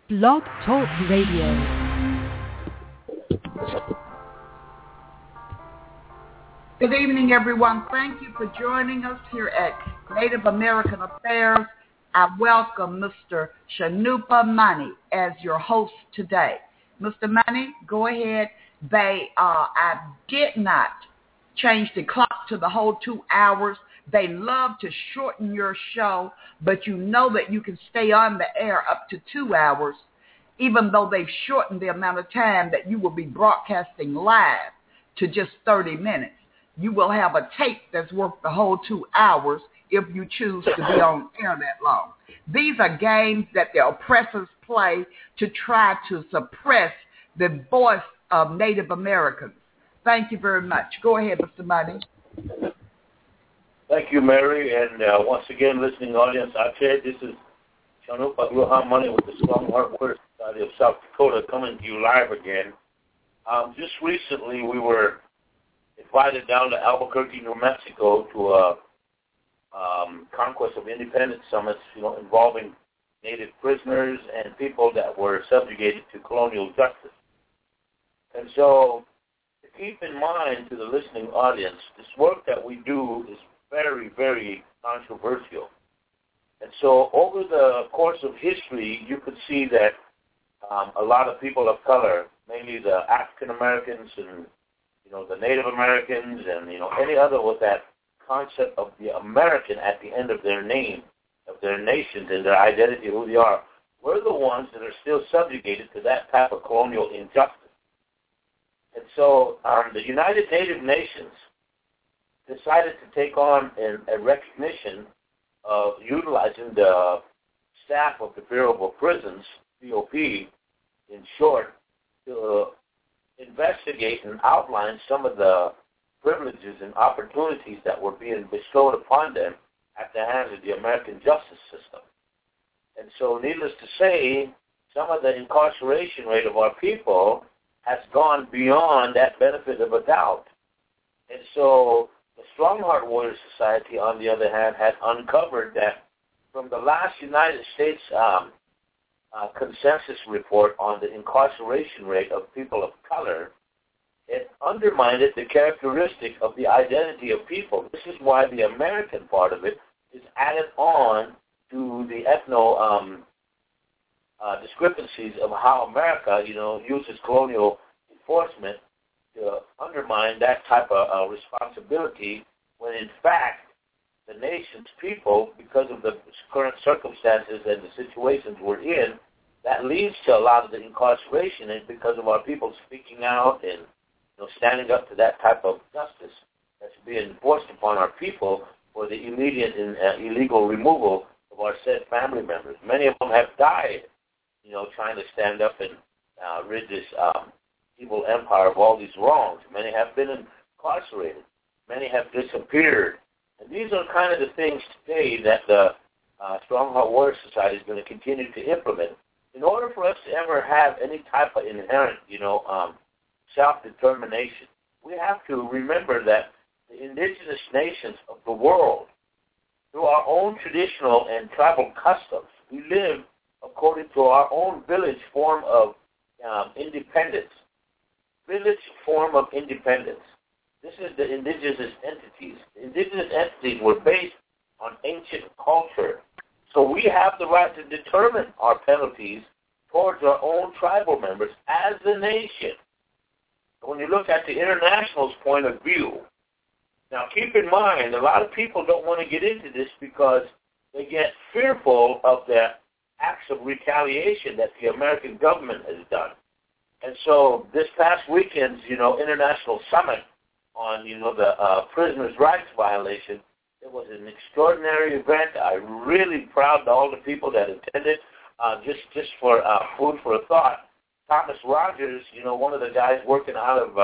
Blog Talk Radio. Good evening, everyone. Thank you for joining us here at Native American Affairs. I welcome Mr. Shanupa Money as your host today. Mr. Money, go ahead. I did not change the clock to the whole 2 hours. They love to shorten your show, but you know that you can stay on the air up to 2 hours, even though they've shortened the amount of time that you will be broadcasting live to just 30 minutes. You will have a tape that's worth the whole 2 hours if you choose to be on air that long. These are games that the oppressors play to try to suppress the voice of Native Americans. Thank you very much. Go ahead, Mr. Money. Thank you, Mary, and once again, listening audience, I said this is Shanupa Money with the Strong Heart Warrior Society of South Dakota coming to you live again. Just recently, we were invited down to Albuquerque, New Mexico, to a Conquest of Independence summits, involving Native prisoners and people that were subjugated to colonial justice. And so, to keep in mind to the listening audience, this work that we do is very, very controversial. And so over the course of history, you could see that a lot of people of color, mainly the African Americans and, the Native Americans and, any other with that concept of the American at the end of their name, of their nations and their identity, who they are, we're the ones that are still subjugated to that type of colonial injustice. And so the United Native Nations decided to take on a recognition of utilizing the staff of the Bureau of Prisons, BOP, in short, to investigate and outline some of the privileges and opportunities that were being bestowed upon them at the hands of the American justice system. And so, needless to say, some of the incarceration rate of our people has gone beyond that benefit of a doubt. And so, the Strongheart Warrior Society, on the other hand, had uncovered that from the last United States consensus report on the incarceration rate of people of color, it undermined the characteristic of the identity of people. This is why the American part of it is added on to the ethno discrepancies of how America, uses colonial enforcement to undermine that type of responsibility, when in fact the nation's people, because of the current circumstances and the situations we're in, that leads to a lot of the incarceration, and because of our people speaking out and standing up to that type of justice that's being enforced upon our people for the immediate and illegal removal of our said family members. Many of them have died, trying to stand up and rid this evil empire of all these wrongs. Many have been incarcerated. Many have disappeared. And these are kind of the things today that the Strongheart Warrior Society is going to continue to implement. In order for us to ever have any type of inherent, self-determination, we have to remember that the indigenous nations of the world, through our own traditional and tribal customs, we live according to our own village form of independence. Village form of independence. This is the indigenous entities. The indigenous entities were based on ancient culture. So we have the right to determine our penalties towards our own tribal members as a nation. When you look at the international's point of view, now keep in mind, a lot of people don't want to get into this because they get fearful of the acts of retaliation that the American government has done. And so this past weekend's, international summit on, the prisoners' rights violation, it was an extraordinary event. I'm really proud of all the people that attended. Just for food for thought, Thomas Rogers, one of the guys working out of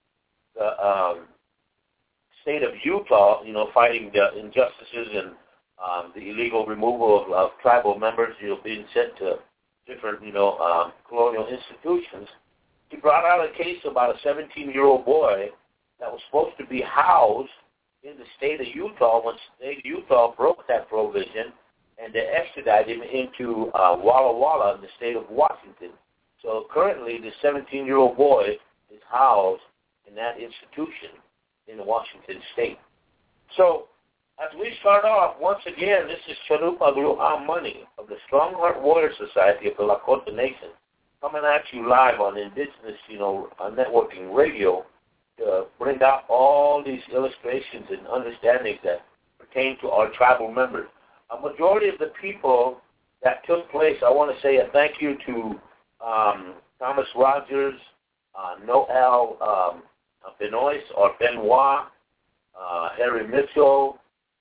the state of Utah, fighting the injustices and the illegal removal of tribal members, being sent to different, colonial institutions. He brought out a case about a 17-year-old boy that was supposed to be housed in the state of Utah when the state of Utah broke that provision and they extradited him into Walla Walla in the state of Washington. So currently, the 17-year-old boy is housed in that institution in Washington state. So as we start off, once again, this is Chanupa Gruha Money of the Strongheart Warrior Society of the Lakota Nation, coming at you live on Indigenous, networking radio to bring out all these illustrations and understandings that pertain to our tribal members. A majority of the people that took place, I want to say a thank you to Thomas Rogers, Noel Benoist or Benoit, Harry Mitchell,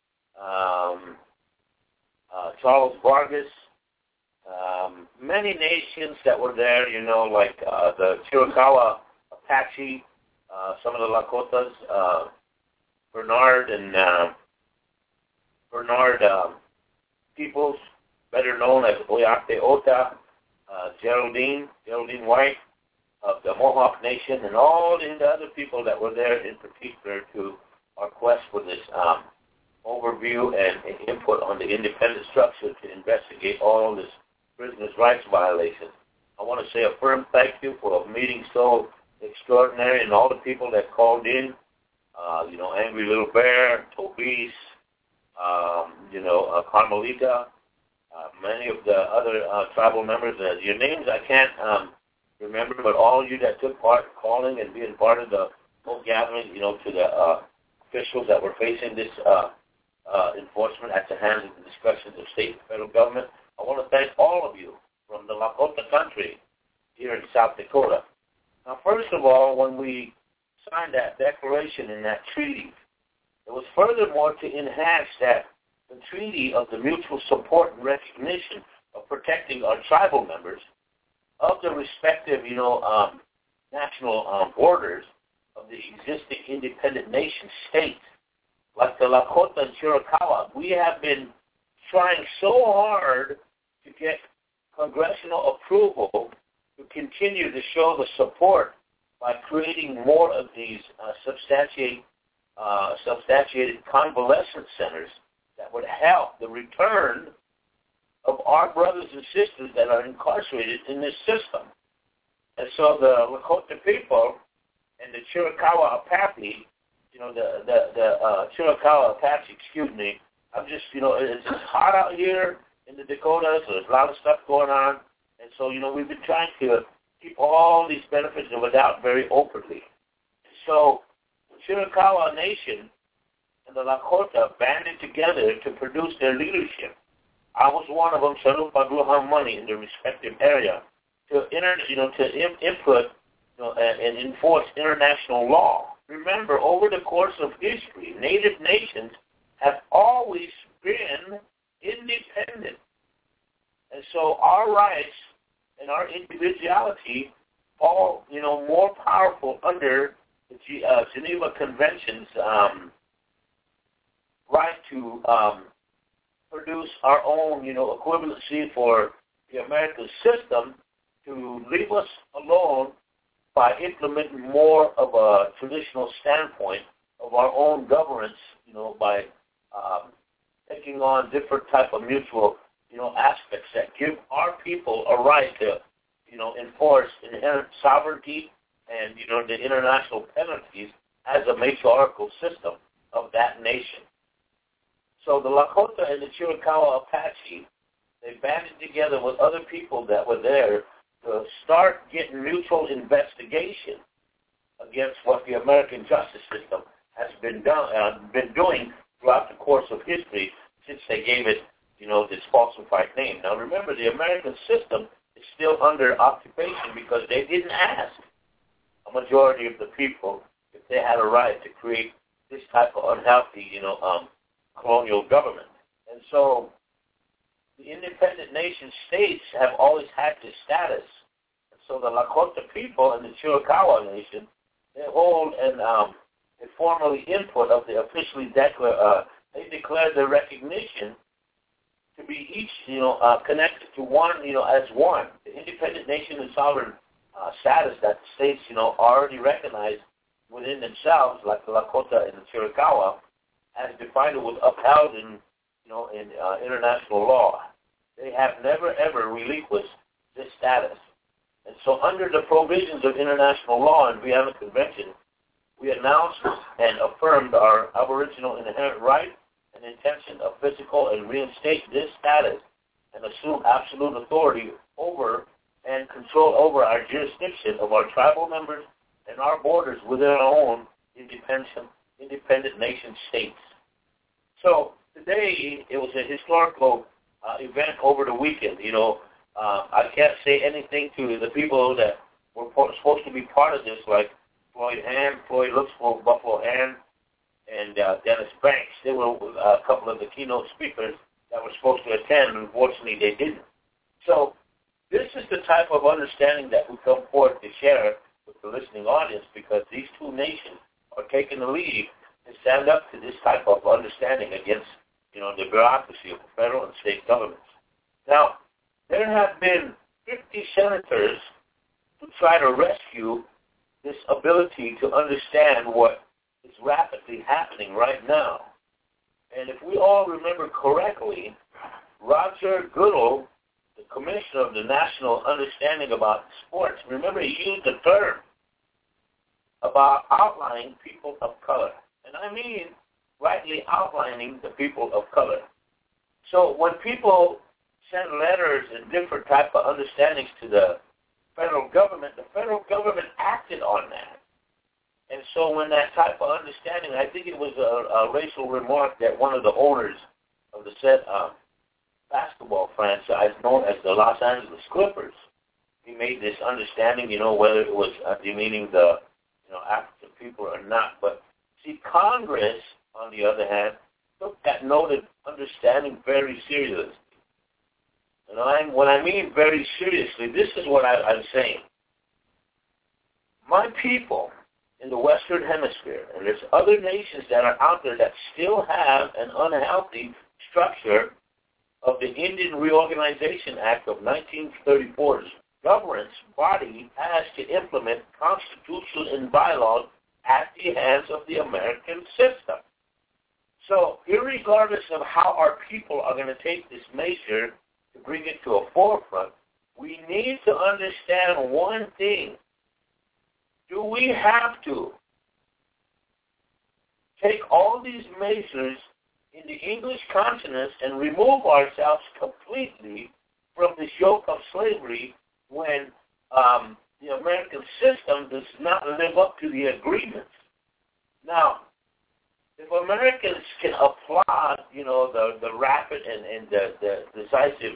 Charles Vargas, many nations that were there, like the Chiricahua Apache, some of the Lakotas, Bernard Peoples, better known as Oyate Ota, Geraldine White of the Mohawk Nation, and all the other people that were there in particular to our quest for this overview and input on the independent structure to investigate all this prisoners' rights violations. I want to say a firm thank you for a meeting so extraordinary and all the people that called in, Angry Little Bear, Tobias, Carmelita, many of the other tribal members. Your names I can't remember, but all of you that took part calling and being part of the whole gathering, to the officials that were facing this enforcement at the hands of the discretion of state and federal government, I want to thank all of you from the Lakota country here in South Dakota. Now, first of all, when we signed that declaration and that treaty, it was furthermore to enhance that the treaty of the mutual support and recognition of protecting our tribal members of the respective, national borders of the existing independent nation states, like the Lakota and Chiricahua. We have been trying so hard to get congressional approval to continue to show the support by creating more of these substantiated convalescent centers that would help the return of our brothers and sisters that are incarcerated in this system. And so the Lakota people and the Chiricahua Apache, the Chiricahua Apache, I'm just, it's just hot out here in the Dakotas, so there's a lot of stuff going on. And so, we've been trying to keep all these benefits without very openly. So the Chiricahua Nation and the Lakota banded together to produce their leadership. I was one of them, Chanupa Gruha Money, in the respective area, to input and enforce international law. Remember, over the course of history, Native nations have always been independent. And so our rights and our individuality all, more powerful under the Geneva Convention's right to produce our own, equivalency for the American system, to leave us alone by implementing more of a traditional standpoint of our own governance, by taking on different type of mutual, aspects that give our people a right to, enforce inherent sovereignty and, the international penalties as a matriarchal system of that nation. So the Lakota and the Chiricahua Apache, they banded together with other people that were there to start getting mutual investigation against what the American justice system has been doing throughout the course of history since they gave it, this falsified name. Now remember, the American system is still under occupation because they didn't ask a majority of the people if they had a right to create this type of unhealthy, colonial government. And so the independent nation states have always had this status. And so the Lakota people and the Chiricahua Nation, they hold and they formally input of the officially they declared their recognition to be each, connected to one, as one. The independent nation and sovereign status that the states, already recognized within themselves, like the Lakota and the Chiricahua, as defined, was upheld in, in international law. They have never, ever relinquished this status. And so under the provisions of international law and Vienna Convention, we announced and affirmed our aboriginal inherent right and intention of physical and reinstate this status and assume absolute authority over and control over our jurisdiction of our tribal members and our borders within our own independent nation states. So today, it was a historical event over the weekend. I can't say anything to the people that were supposed to be part of this, like Floyd looks for Buffalo Hand, and Dennis Banks. They were a couple of the keynote speakers that were supposed to attend. Unfortunately, they didn't. So this is the type of understanding that we come forward to share with the listening audience, because these two nations are taking the lead to stand up to this type of understanding against, the bureaucracy of the federal and state governments. Now, there have been 50 senators to try to rescue this ability to understand what is rapidly happening right now. And if we all remember correctly, Roger Goodell, the commissioner of the National Understanding about Sports, remember he used the term about outlining people of color. And I mean rightly outlining the people of color. So when people send letters and different type of understandings to the federal government acted on that. And so when that type of understanding, I think it was a racial remark that one of the owners of the said basketball franchise known as the Los Angeles Clippers, he made this understanding, whether it was demeaning the, African people or not. But see, Congress, on the other hand, took that noted understanding very seriously. And when I mean very seriously, this is what I'm saying. My people in the Western Hemisphere, and there's other nations that are out there that still have an unhealthy structure of the Indian Reorganization Act of 1934's governance body has to implement constitution and bylaws at the hands of the American system. So, irregardless of how our people are going to take this measure to bring it to a forefront, we need to understand one thing. Do we have to take all these measures in the English continent and remove ourselves completely from this yoke of slavery when the American system does not live up to the agreements? Now, if Americans can applaud, the rapid and the decisive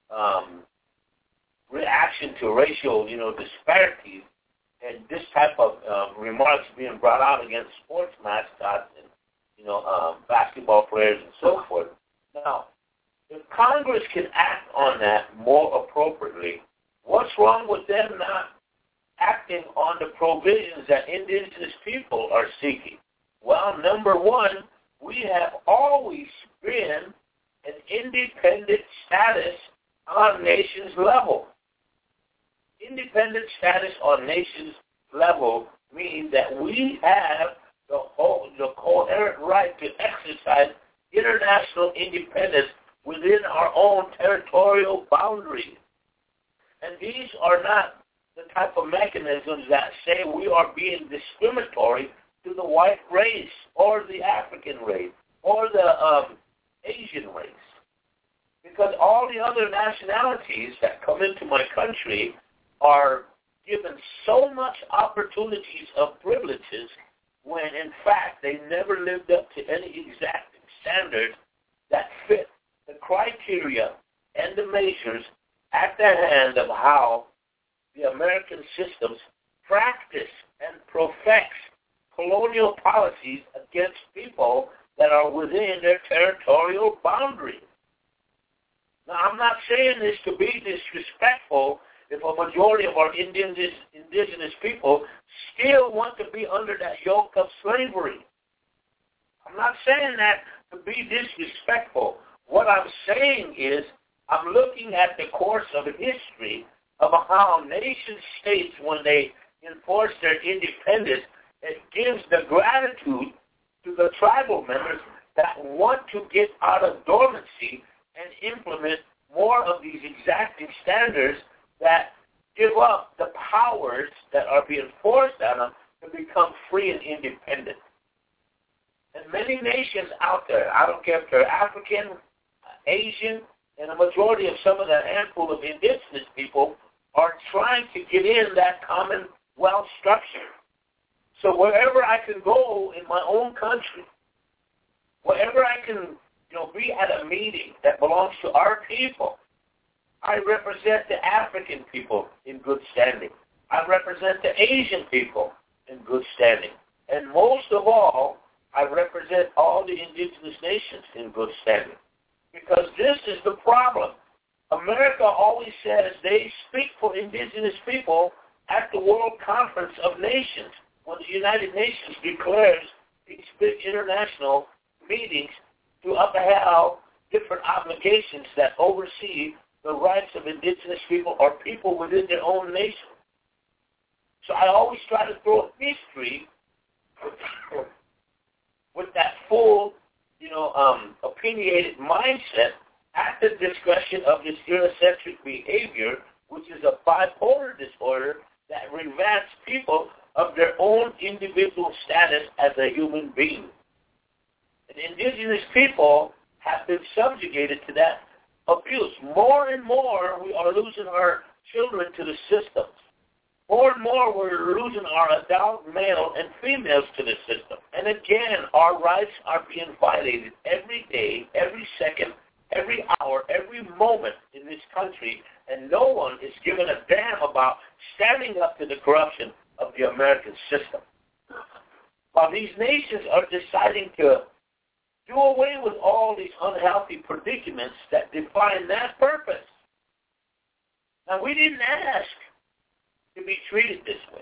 reaction to racial, disparities, and this type of remarks being brought out against sports mascots and, basketball players and so forth. Now, if Congress can act on that more appropriately, what's wrong with them not acting on the provisions that indigenous people are seeking? Well, number one, we have always been an independent status on nations level. Independent status on nations level means that we have the coherent right to exercise international independence within our own territorial boundaries. And these are not the type of mechanisms that say we are being discriminatory to the white race or the African race or the Asian race. Because all the other nationalities that come into my country are given so much opportunities of privileges when, in fact, they never lived up to any exact standards that fit the criteria and the measures at the hand of how the American systems practice and profess colonial policies against people that are within their territorial boundaries. Now, I'm not saying this to be disrespectful if a majority of our indigenous people still want to be under that yoke of slavery. I'm not saying that to be disrespectful. What I'm saying is I'm looking at the course of history of how nation states, when they enforce their independence, it gives the gratitude to the tribal members that want to get out of dormancy and implement more of these exacting standards that give up the powers that are being forced on them to become free and independent. And many nations out there, I don't care if they're African, Asian, and a majority of some of that handful of indigenous people are trying to get in that commonwealth structure. So wherever I can go in my own country, wherever I can, be at a meeting that belongs to our people, I represent the African people in good standing. I represent the Asian people in good standing. And most of all, I represent all the indigenous nations in good standing. Because this is the problem. America always says they speak for indigenous people at the World Conference of Nations, when the United Nations declares these big international meetings to uphold different obligations that oversee the rights of indigenous people or people within their own nation. So I always try to throw history with that full, opinionated mindset at the discretion of this Eurocentric behavior, which is a bipolar disorder that revamps people of their own individual status as a human being. And indigenous people have been subjugated to that abuse. More and more, we are losing our children to the systems. More and more, we're losing our adult male and females to the system. And again, our rights are being violated every day, every second, every hour, every moment in this country, and no one is giving a damn about standing up to the corruption of the American system. While these nations are deciding to do away with all these unhealthy predicaments that define that purpose. Now, we didn't ask to be treated this way.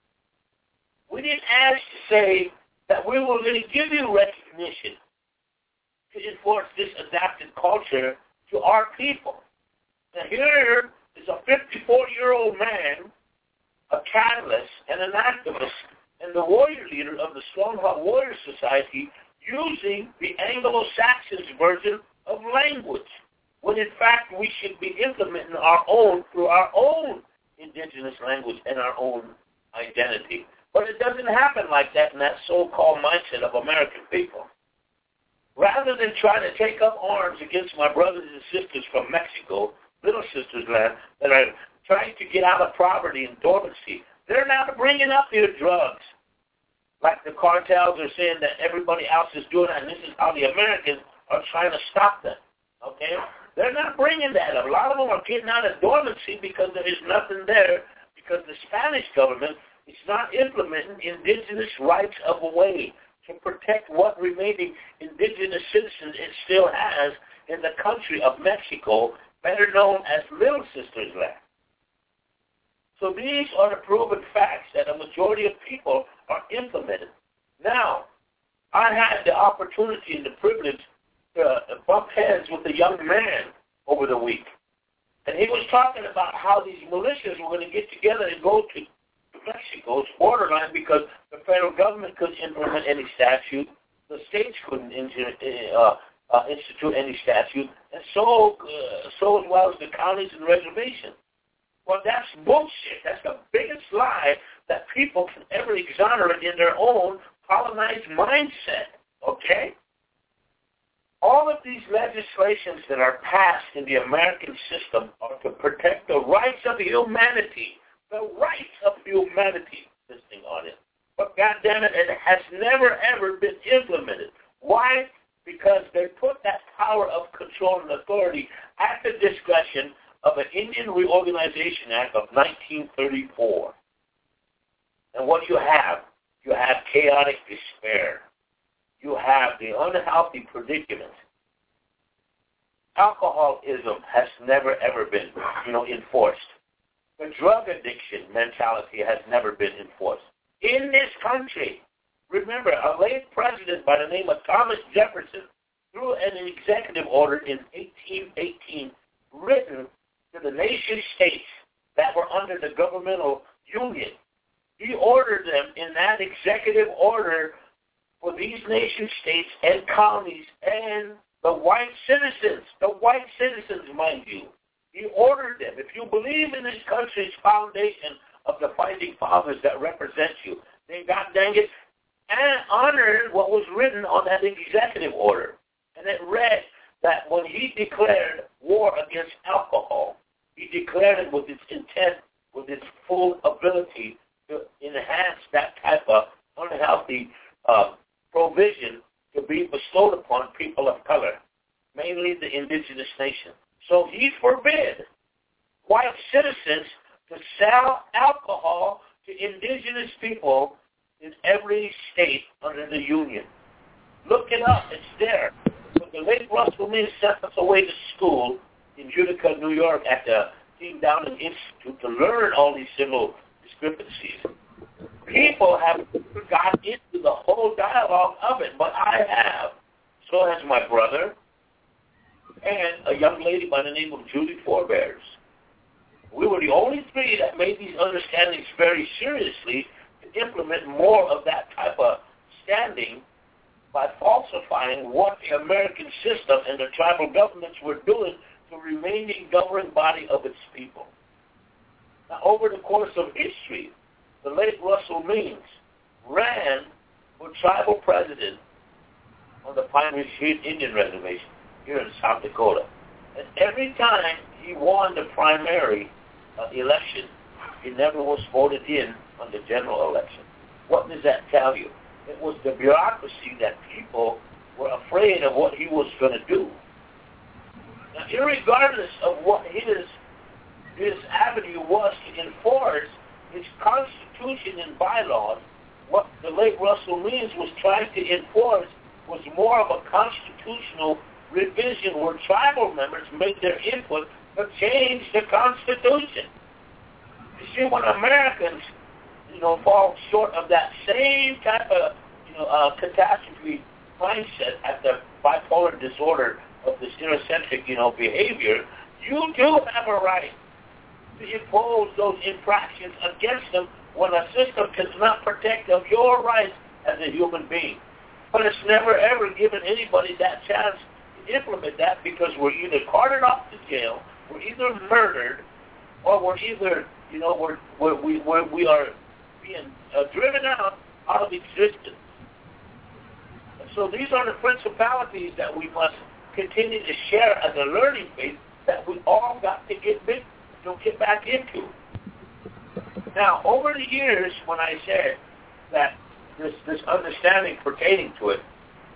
We didn't ask to say that we were going to give you recognition to enforce this adapted culture to our people. Now, here is a 54-year-old man, a catalyst and an activist, and the warrior leader of the Strongheart Warrior Society, using the Anglo-Saxon version of language, when in fact we should be implementing our own through our own indigenous language and our own identity. But it doesn't happen like that in that so-called mindset of American people. Rather than trying to take up arms against my brothers and sisters from Mexico, Little Sisters land, that are trying to get out of poverty and dormancy, they're now bringing up their drugs. Like the cartels are saying that everybody else is doing it, and this is how the Americans are trying to stop them. Okay? They're not bringing that up. A lot of them are getting out of dormancy because there is nothing there, because the Spanish government is not implementing indigenous rights of way to protect what remaining indigenous citizens it still has in the country of Mexico, better known as Little Sisters land. So these are the proven facts that a majority of people are implemented. Now, I had the opportunity and the privilege to bump heads with a young man over the week. And he was talking about how these militias were going to get together and go to Mexico's borderline because the federal government couldn't implement any statute. The states couldn't institute any statute. And so as well as the counties and reservations. Well, that's bullshit. That's the biggest lie that people can ever exonerate in their own colonized mindset, okay? All of these legislations that are passed in the American system are to protect the rights of humanity, listening on it. But goddamn it has never, ever been implemented. Why? Because they put that power of control and authority at the discretion of an Indian Reorganization Act of 1934. And what you have chaotic despair. You have the unhealthy predicament. Alcoholism has never, ever been, enforced. The drug addiction mentality has never been enforced. In this country, remember, a late president by the name of Thomas Jefferson, through an executive order in 1818, written to the nation states that were under the governmental union. He ordered them in that executive order for these nation states and colonies and the white citizens, mind you. He ordered them. If you believe in this country's foundation of the founding fathers that represent you, then God dang it, and honored what was written on that executive order. And it read that when he declared war against alcohol, he declared it with its intent, with its full ability to enhance that type of unhealthy provision to be bestowed upon people of color, mainly the indigenous nation. So he forbid white citizens to sell alcohol to indigenous people in every state under the Union. Look it up. It's there. When the late Russell Means sent us away to school in Utica, New York at the Team Downing Institute to learn all these civil discrepancies, people have got into the whole dialogue of it, but I have. So has my brother and a young lady by the name of Julie Forbears. We were the only three that made these understandings very seriously to implement more of that type of standing by falsifying what the American system and the tribal governments were doing to remaining governing body of its people. Now, over the course of history, the late Russell Means ran for tribal president on the Pine Ridge Indian Reservation here in South Dakota. And every time he won the primary election, he never was voted in on the general election. What does that tell you? It was the bureaucracy that people were afraid of what he was going to do. Now, irregardless of what his avenue was to enforce his constitution and bylaws, what the late Russell Means was trying to enforce was more of a constitutional revision where tribal members made their input to change the Constitution. You see, when Americans, fall short of that same type of, catastrophe mindset at the bipolar disorder of this Eurocentric, behavior, you do have a right to impose those infractions against them when a system cannot protect of your rights as a human being. But it's never, ever given anybody that chance to implement that because we're either carted off to jail, we're either murdered, or we're either, we are being driven out of existence. And so these are the principalities that we must continue to share as a learning phase that we all got to get back into. Now, over the years, when I said that this understanding pertaining to it,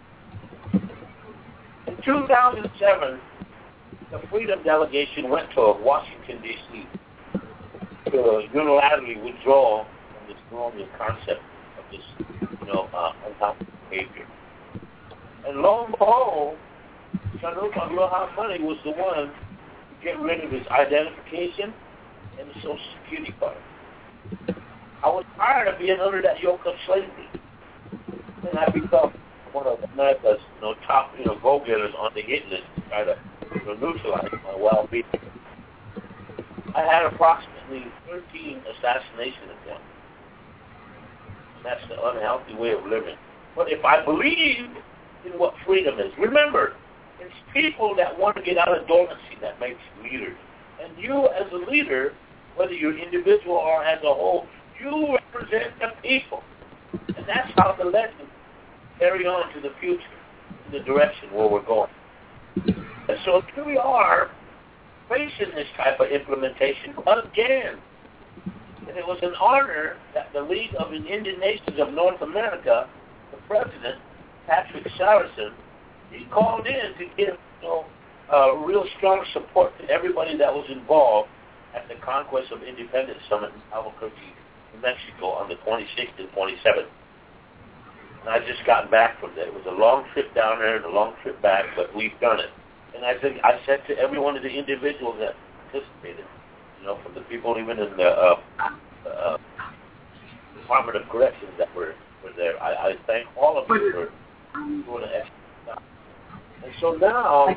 in 2007, the Freedom Delegation went to Washington, D.C. to unilaterally withdraw from this colonial concept of this, unhealthy behavior. And lo and behold, Shanupa Money was the one to get rid of his identification and his Social Security card. I was tired of being under that yoke of slavery. And I become one of America's top go-getters on the hit list to try to neutralize my well-being. I had approximately 13 assassination attempts. And that's the unhealthy way of living. But if I believe in what freedom is, remember, it's people that want to get out of dormancy that makes leaders. And you as a leader, whether you're individual or as a whole, you represent the people. And that's how the legends carry on to the future, in the direction where we're going. And so here we are facing this type of implementation again. And it was an honor that the League of the Indian Nations of North America, the president, Patrick Saracen, he called in to give real strong support to everybody that was involved at the Conquest of Independence Summit in Albuquerque, New Mexico on the 26th and 27th. And I just got back from there. It was a long trip down there and a long trip back, but we've done it. And I said to every one of the individuals that participated, from the people even in the Department of Corrections that were there, I thank all of you for doing an excellent job. And so now,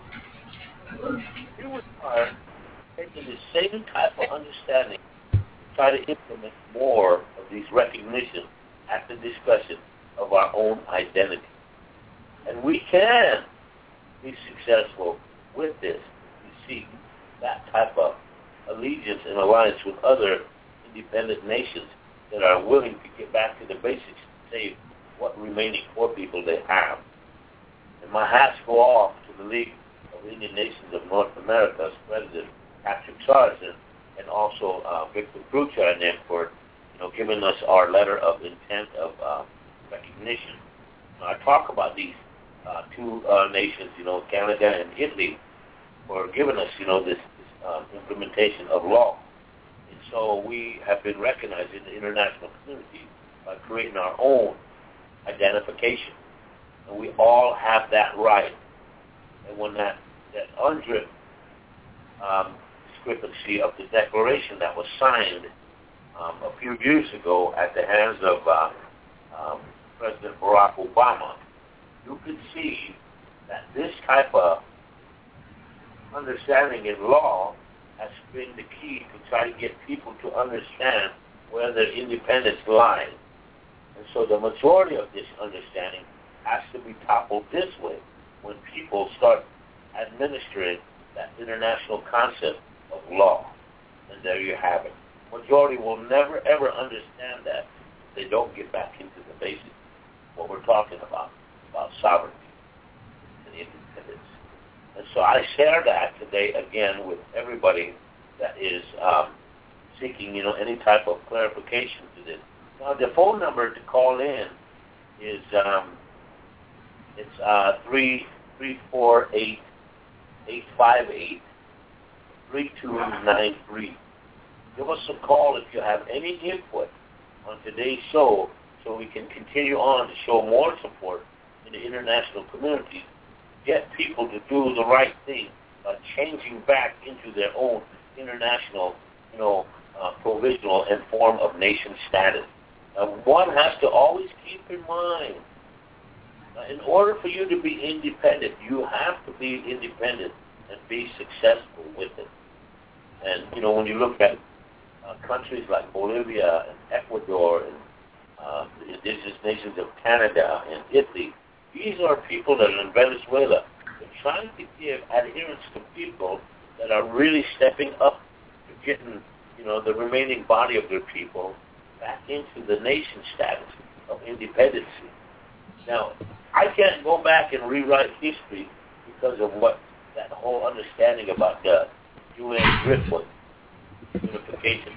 you are taking the same type of understanding, try to implement more of these recognitions at the discussion of our own identity. And we can be successful with this. We seek that type of allegiance and alliance with other independent nations that are willing to get back to the basics and save what remaining poor people they have. And my hats go off to the League of Indian Nations of North America's President Patrick Sargent and also Victor Brucha and them for giving us our letter of intent of recognition. I talk about these two nations, Canada and Italy, for giving us, this implementation of law. And so we have been recognized in the international community by creating our own identification. And we all have that right. And when that UNDRIP discrepancy of the declaration that was signed a few years ago at the hands of President Barack Obama, you could see that this type of understanding in law has been the key to try to get people to understand where their independence lies. And so the majority of this understanding has to be toppled this way when people start administering that international concept of law. And there you have it. Majority will never, ever understand that if they don't get back into the basics of what we're talking about sovereignty and independence. And so I share that today again with everybody that is seeking, any type of clarification to this. Now, the phone number to call in is 348-858-3293. Give us a call if you have any input on today's show so we can continue on to show more support in the international community. Get people to do the right thing by changing back into their own international, provisional and form of nation status. Now, one has to always keep in mind, in order for you to be independent, you have to be independent and be successful with it. And, when you look at countries like Bolivia and Ecuador and the indigenous nations of Canada and Italy, these are people that are in Venezuela. They're trying to give adherence to people that are really stepping up to getting, the remaining body of their people back into the nation status of independency. Now, I can't go back and rewrite history because of what that whole understanding about the UN driftwood unification.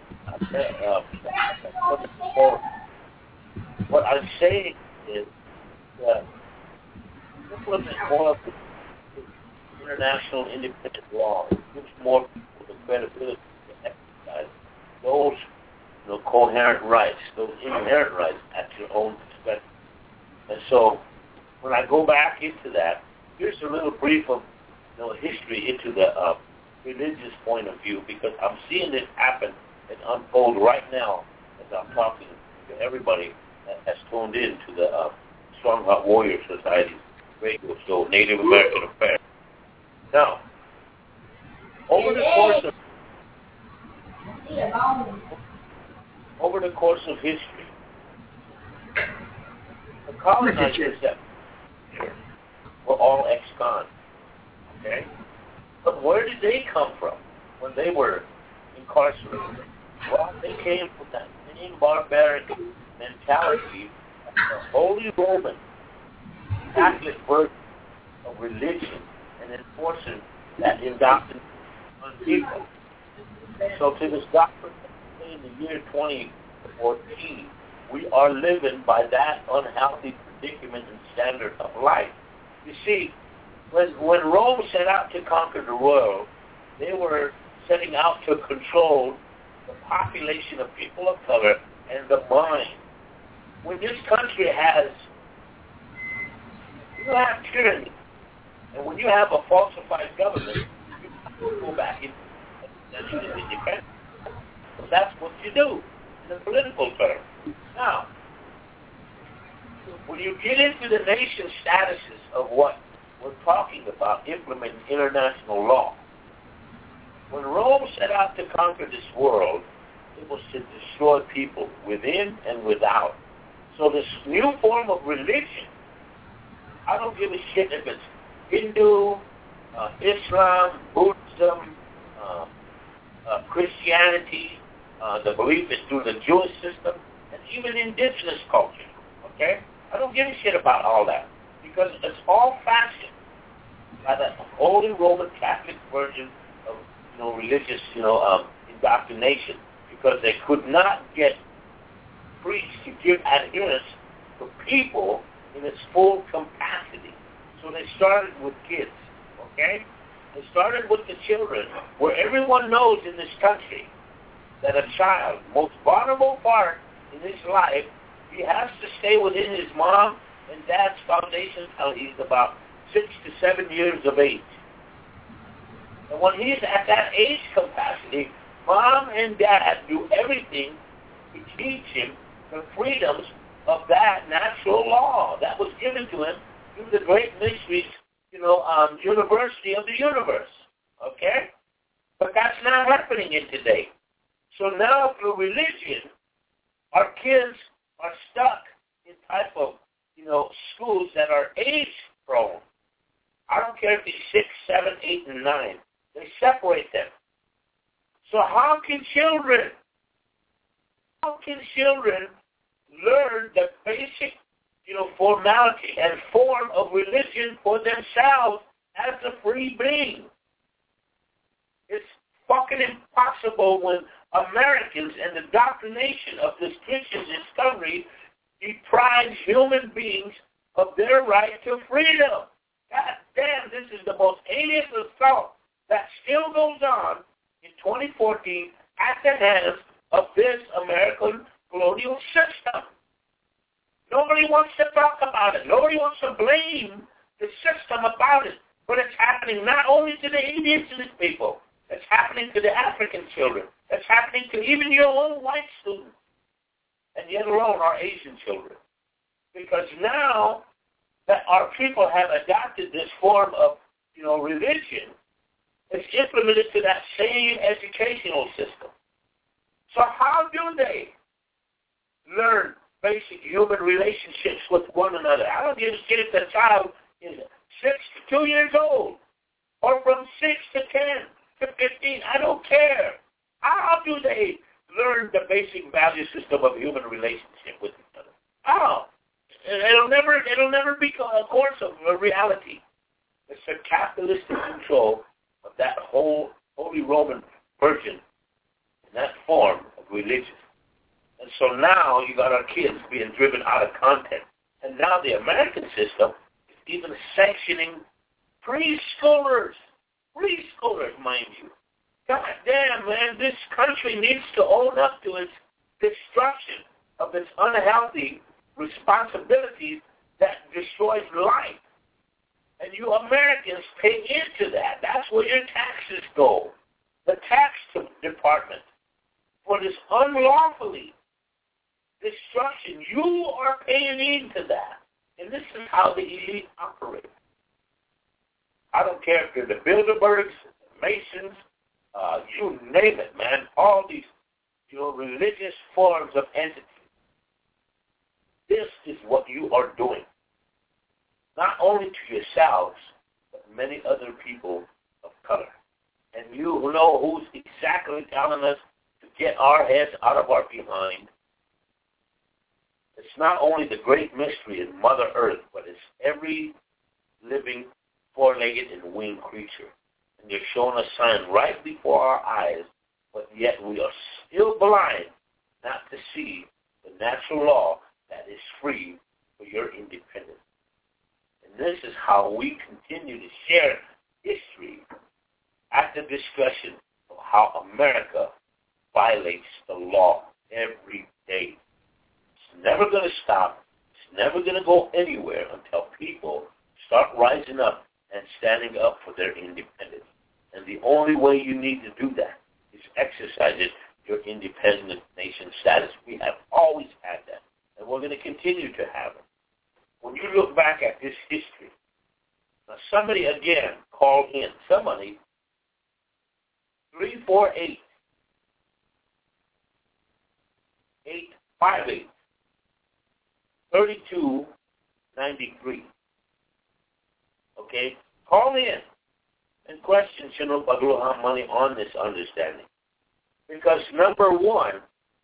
What I'm saying is that implement more of the international independent law. It gives more people the credibility to exercise those coherent rights, those inherent rights at your own perspective. And so when I go back into that, here's a little brief of history into the religious point of view, because I'm seeing this happen and unfold right now as I'm talking to everybody that has tuned in to the Strong Heart Warrior Society radio show, Native American Affairs. Now, over the course of history, the colonizers that were all ex-cons, okay? But where did they come from when they were incarcerated? Well, they came from that same barbaric mentality of the Holy Roman Catholic version of religion and enforcing that indoctrination on people. So to this doctrine in the year 2014, we are living by that unhealthy predicament and standard of life. You see, when Rome set out to conquer the world, they were setting out to control the population of people of color and the mind. When this country you have tyranny, and when you have a falsified government, you have to go back into independence. So that's what you do in the political term. Now, when you get into the nation statuses of what we're talking about, implementing international law, when Rome set out to conquer this world, It was to destroy people within and without. So this new form of religion, I don't give a shit if it's Hindu, Islam, Buddhism, Christianity, the belief is through the Jewish system, and even indigenous culture, okay? I don't give a shit about all that because it's all fashioned by the Holy Roman Catholic version of, religious, indoctrination, because they could not get priests to give adherence to people in its full capacity. So they started with kids, okay? They started with the children, where everyone knows in this country that a child, most vulnerable part in his life, he has to stay within his mom and dad's foundation until he's about 6 to 7 years of age. And when he's at that age capacity, mom and dad do everything to teach him the freedoms of that natural law that was given to him through the great mysteries, University of the Universe. Okay? But that's not happening in today. So now through religion, our kids are stuck in type of, schools that are age-prone. I don't care if they're 6, 7, 8, and 9. They separate them. So how can children learn the basic, formality and form of religion for themselves as a free being? It's fucking impossible when Americans and the indoctrination of this Christian discovery deprives human beings of their right to freedom. God damn, this is the most heinous assault that still goes on in 2014 at the hands of this American colonial system. Nobody wants to talk about it. Nobody wants to blame the system about it. But it's happening not only to the indigenous people. It's happening to the African children. It's happening to even your own white students. And yet alone our Asian children. Because now that our people have adopted this form of, religion, it's implemented to that same educational system. So how do they learn basic human relationships with one another? I don't give a shit if the child is 6 to 2 years old or from 6 to 10 to 15. I don't care. How do they learn the basic value system of human relationship with each other? How? It'll never be a course of reality. It's the capitalistic control of that whole Holy Roman version in that form of religion. And so now you got our kids being driven out of content. And now the American system is even sanctioning preschoolers, mind you. God damn, man, this country needs to own up to its destruction of its unhealthy responsibilities that destroys life. And you Americans pay into that. That's where your taxes go. The tax department. For this unlawfully destruction, you are paying into that. And this is how the elite operate. I don't care if they're the Bilderbergs, the Masons, you name it, man. All these, religious forms of entity. This is what you are doing. Not only to yourselves, but many other people of color. And you know who's exactly telling us to get our heads out of our behind. It's not only the great mystery in Mother Earth, but it's every living four-legged and winged creature. And they're showing us signs right before our eyes, but yet we are still blind not to see the natural law that is free for your independence. And this is how we continue to share history at the discussion of how America violates the law every day. It's never going to stop. It's never going to go anywhere until people start rising up and standing up for their independence. And the only way you need to do that is exercising your independent nation status. We have always had that, and we're going to continue to have it. When you look back at this history, now somebody again called in, 348 858-3293. Okay? Call in and question Chanupa Gruha Money on this understanding. Because number one,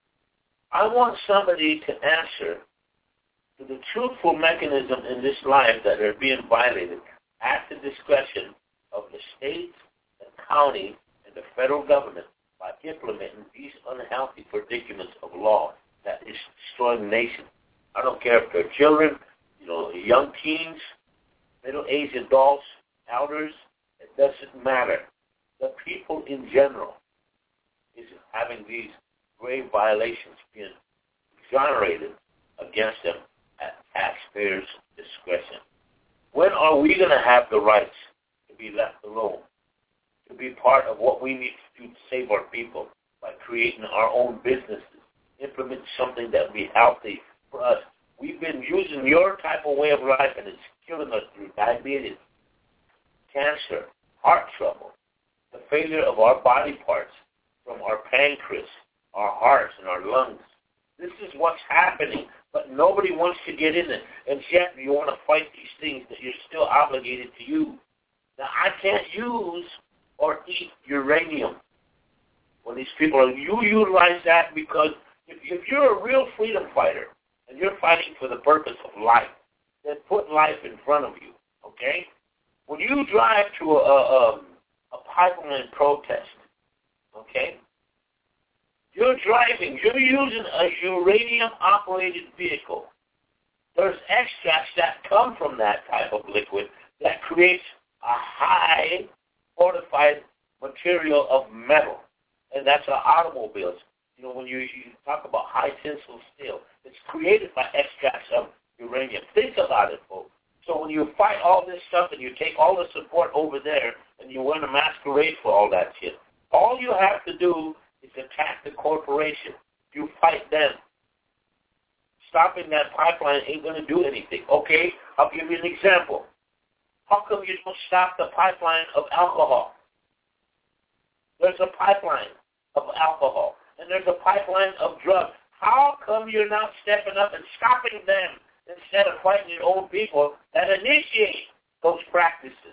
I want somebody to answer to the truthful mechanism in this life that are being violated at the discretion of the state, the county, and the federal government by implementing these unhealthy predicaments of law that is destroying the nation. I don't care if they're children, young teens, middle-aged adults, elders, it doesn't matter. The people in general is having these grave violations being exonerated against them at taxpayers' discretion. When are we going to have the rights to be left alone, to be part of what we need to do to save our people by creating our own businesses, implement something that will be healthy for us? We've been using your type of way of life, and it's killing us through diabetes, cancer, heart trouble, the failure of our body parts from our pancreas, our hearts, and our lungs. This is what's happening, but nobody wants to get in it, and yet you want to fight these things that you're still obligated to use. Now, I can't use or eat uranium. When these people, you utilize that because if you're a real freedom fighter and you're fighting for the purpose of life, then put life in front of you, okay? When you drive to a pipeline protest, okay, you're driving, you're using a uranium-operated vehicle. There's extracts that come from that type of liquid that creates a high fortified material of metal, and that's our automobiles. When you talk about high tensile steel, it's created by extracts of uranium. Think about it, folks. So when you fight all this stuff and you take all the support over there and you win a masquerade for all that shit, all you have to do is attack the corporation. You fight them. Stopping that pipeline ain't going to do anything. Okay, I'll give you an example. How come you don't stop the pipeline of alcohol? There's a pipeline of alcohol, and there's a pipeline of drugs. How come you're not stepping up and stopping them instead of fighting your own people that initiate those practices?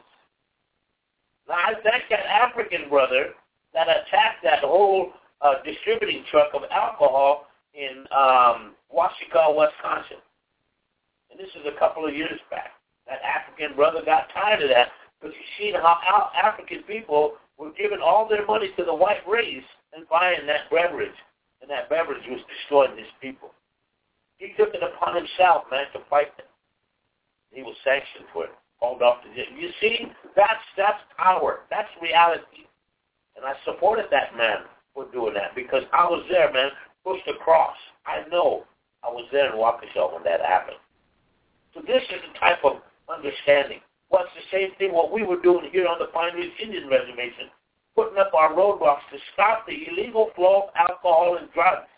Now, I thank that African brother that attacked that whole distributing truck of alcohol in Washita, Wisconsin. And this is a couple of years back. That African brother got tired of that because you see how African people were giving all their money to the white race and buying that beverage. And that beverage was destroying his people. He took it upon himself, man, to fight them. He was sanctioned for it, hauled off to jail. You see, that's power. That's reality. And I supported that man for doing that because I was there, man, pushed across. I know I was there in Waukesha when that happened. So this is the type of understanding. Well, it's the same thing what we were doing here on the Pine Ridge Indian Reservation, putting up our roadblocks to stop the illegal flow of alcohol and drugs.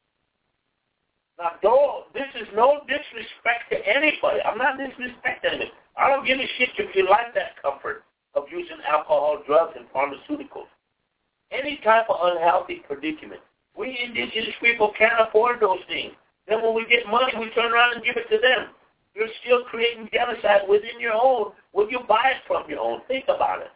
Now, this is no disrespect to anybody. I'm not disrespecting anybody. I don't give a shit if you like that comfort of using alcohol, drugs, and pharmaceuticals. Any type of unhealthy predicament. We indigenous people can't afford those things. Then when we get money, we turn around and give it to them. You're still creating genocide within your own when you buy it from your own. Think about it.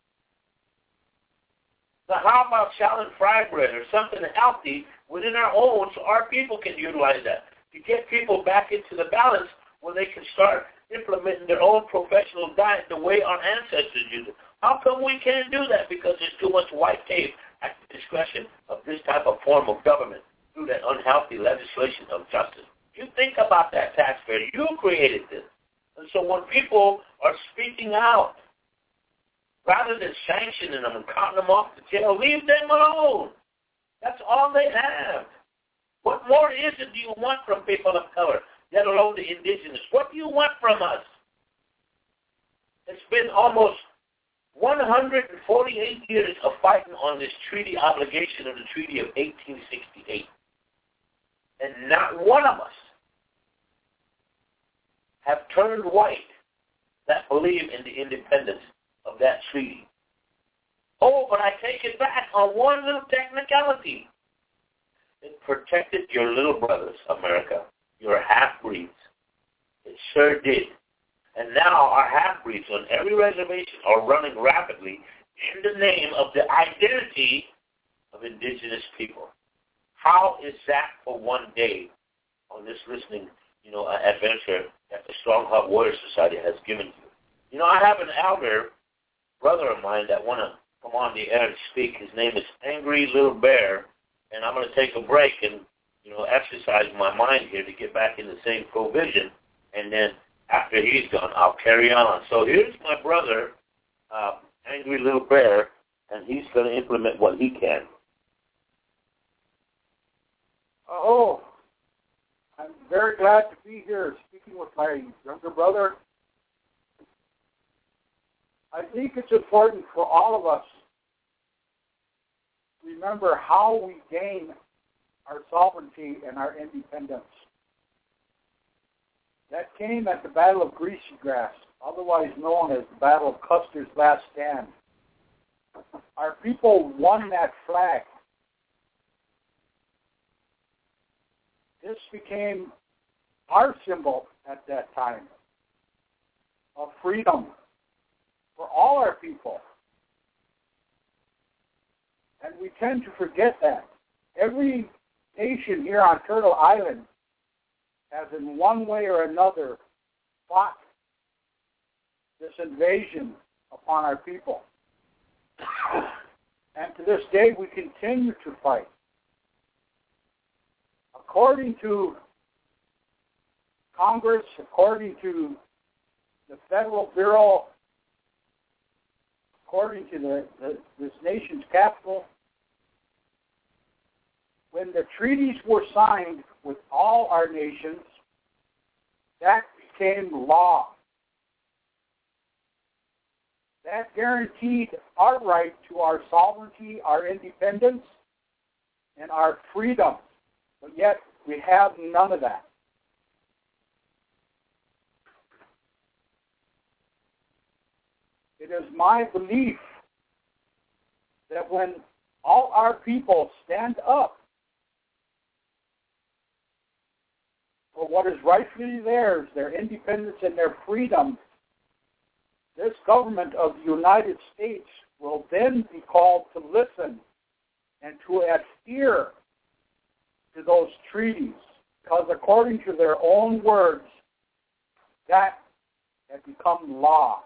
Now, how about selling fried bread or something healthy within our own so our people can utilize that to get people back into the balance where they can start implementing their own professional diet the way our ancestors used it? How come we can't do that? Because there's too much white tape at the discretion of this type of form of government through that unhealthy legislation of justice. You think about that, taxpayer. You created this. And so when people are speaking out, rather than sanctioning them and cutting them off to jail, leave them alone. That's all they have. What more is it do you want from people of color, let alone the indigenous? What do you want from us? It's been almost 148 years of fighting on this treaty obligation of the Treaty of 1868. And not one of us have turned white that believe in the independence of that treaty. Oh, but I take it back on one little technicality. It protected your little brothers, America, your half-breeds. It sure did. And now our half-breeds on every reservation are running rapidly in the name of the identity of indigenous people. How is that for one day on this listening, adventure that the Strong Heart Warrior Society has given you? I have an elder brother of mine that want to come on the air and speak. His name is Angry Little Bear, and I'm going to take a break and, exercise my mind here to get back in the same provision, and then after he's gone, I'll carry on. So here's my brother, Angry Little Bear, and he's going to implement what he can. Oh, I'm very glad to be here speaking with my younger brother. I think it's important for all of us to remember how we gain our sovereignty and our independence. That came at the Battle of Greasy Grass, otherwise known as the Battle of Custer's Last Stand. Our people won that flag. This became our symbol at that time of freedom for all our people. And we tend to forget that. Every nation here on Turtle Island has in one way or another fought this invasion upon our people. And to this day, we continue to fight. According to Congress, according to the Federal Bureau, according to this nation's capital, when the treaties were signed with all our nations, that became law. That guaranteed our right to our sovereignty, our independence, and our freedom. But yet, we have none of that. It is my belief that when all our people stand up for what is rightfully theirs, their independence and their freedom, this government of the United States will then be called to listen and to adhere to those treaties, because according to their own words, that had become law.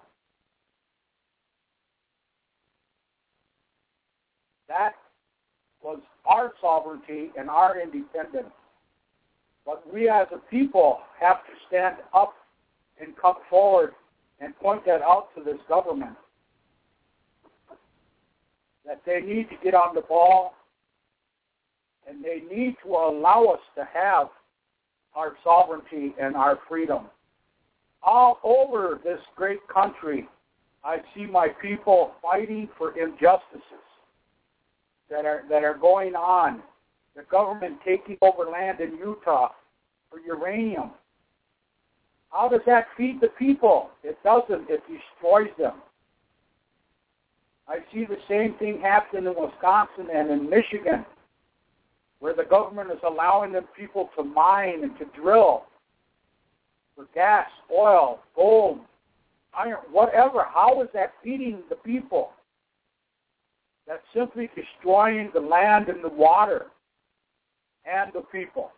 That was our sovereignty and our independence. But we as a people have to stand up and come forward and point that out to this government, that they need to get on the ball and they need to allow us to have our sovereignty and our freedom. All over this great country, I see my people fighting for injustices that are going on. The government taking over land in Utah for uranium. How does that feed the people? It doesn't. It destroys them. I see the same thing happen in Wisconsin and in Michigan, where the government is allowing them people to mine and to drill for gas, oil, gold, iron, whatever. How is that feeding the people? That's simply destroying the land and the water and the people.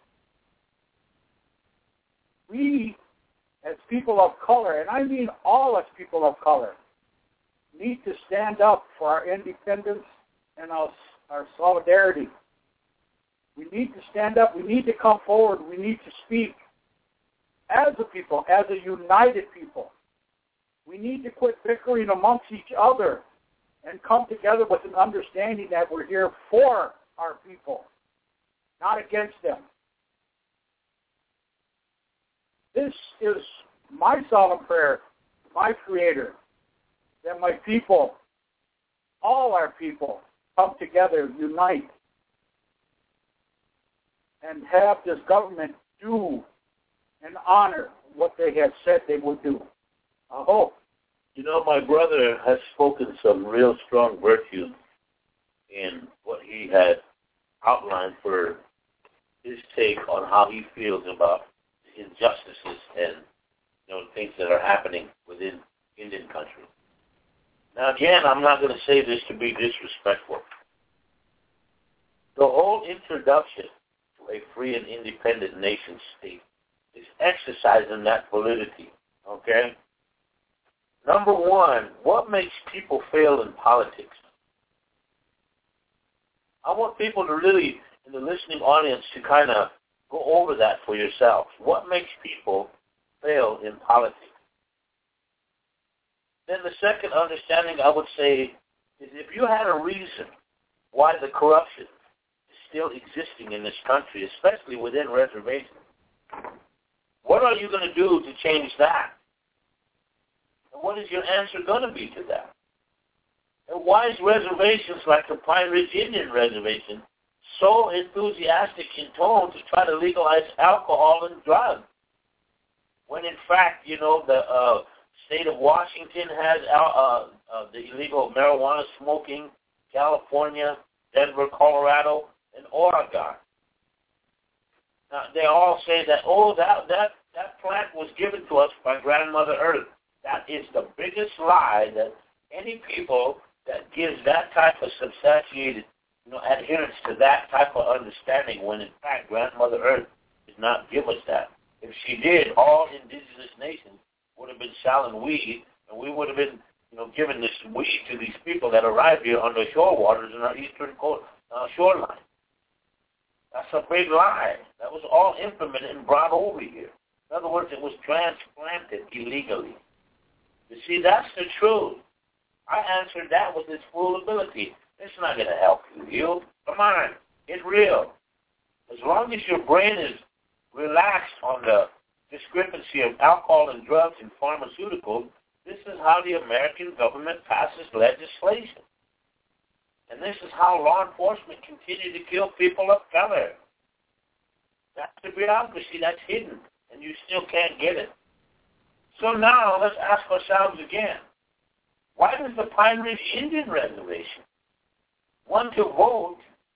We, as people of color, and I mean all as people of color, need to stand up for our independence and our solidarity. We need to stand up. We need to come forward. We need to speak as a people, as a united people. We need to quit bickering amongst each other and come together with an understanding that we're here for our people, not against them. This is my solemn prayer, my Creator, that my people, all our people, come together, unite, and have this government do and honor what they have said they would do. I hope. You know, my brother has spoken some real strong virtues in what he had outlined for how he feels about the injustices and things that are happening within Indian country. Now, again, I'm not going to say this to be disrespectful. The whole introduction to a free and independent nation state is exercising that validity, okay? Number one, what makes people fail in politics? I want people to really, in the listening audience, to kind of go over that for yourselves. What makes people fail in politics? Then the second understanding I would say is if you had a reason why the corruption is still existing in this country, especially within reservations, what are you going to do to change that? And what is your answer going to be to that? And why is reservations like the Pine Ridge Indian Reservation so enthusiastic in tone to try to legalize alcohol and drugs? When in fact, the state of Washington has the illegal marijuana smoking, California, Denver, Colorado, and Oregon. Now, they all say that, that plant was given to us by Grandmother Earth. That is the biggest lie that any people that gives that type of substantiated adherence to that type of understanding when in fact Grandmother Earth did not give us that. If she did, all indigenous nations would have been selling weed, and we would have been, giving this weed to these people that arrived here on the shore waters in our eastern shoreline. That's a big lie. That was all implemented and brought over here. In other words, it was transplanted illegally. You see, that's the truth. I answered that with its full ability. It's not going to help you heal. Come on, get real. As long as your brain is relaxed on the discrepancy of alcohol and drugs and pharmaceuticals, this is how the American government passes legislation. And this is how law enforcement continue to kill people of color. That's the bureaucracy that's hidden, and you still can't get it. So now let's ask ourselves again, why does the Pine Ridge Indian Reservation want to vote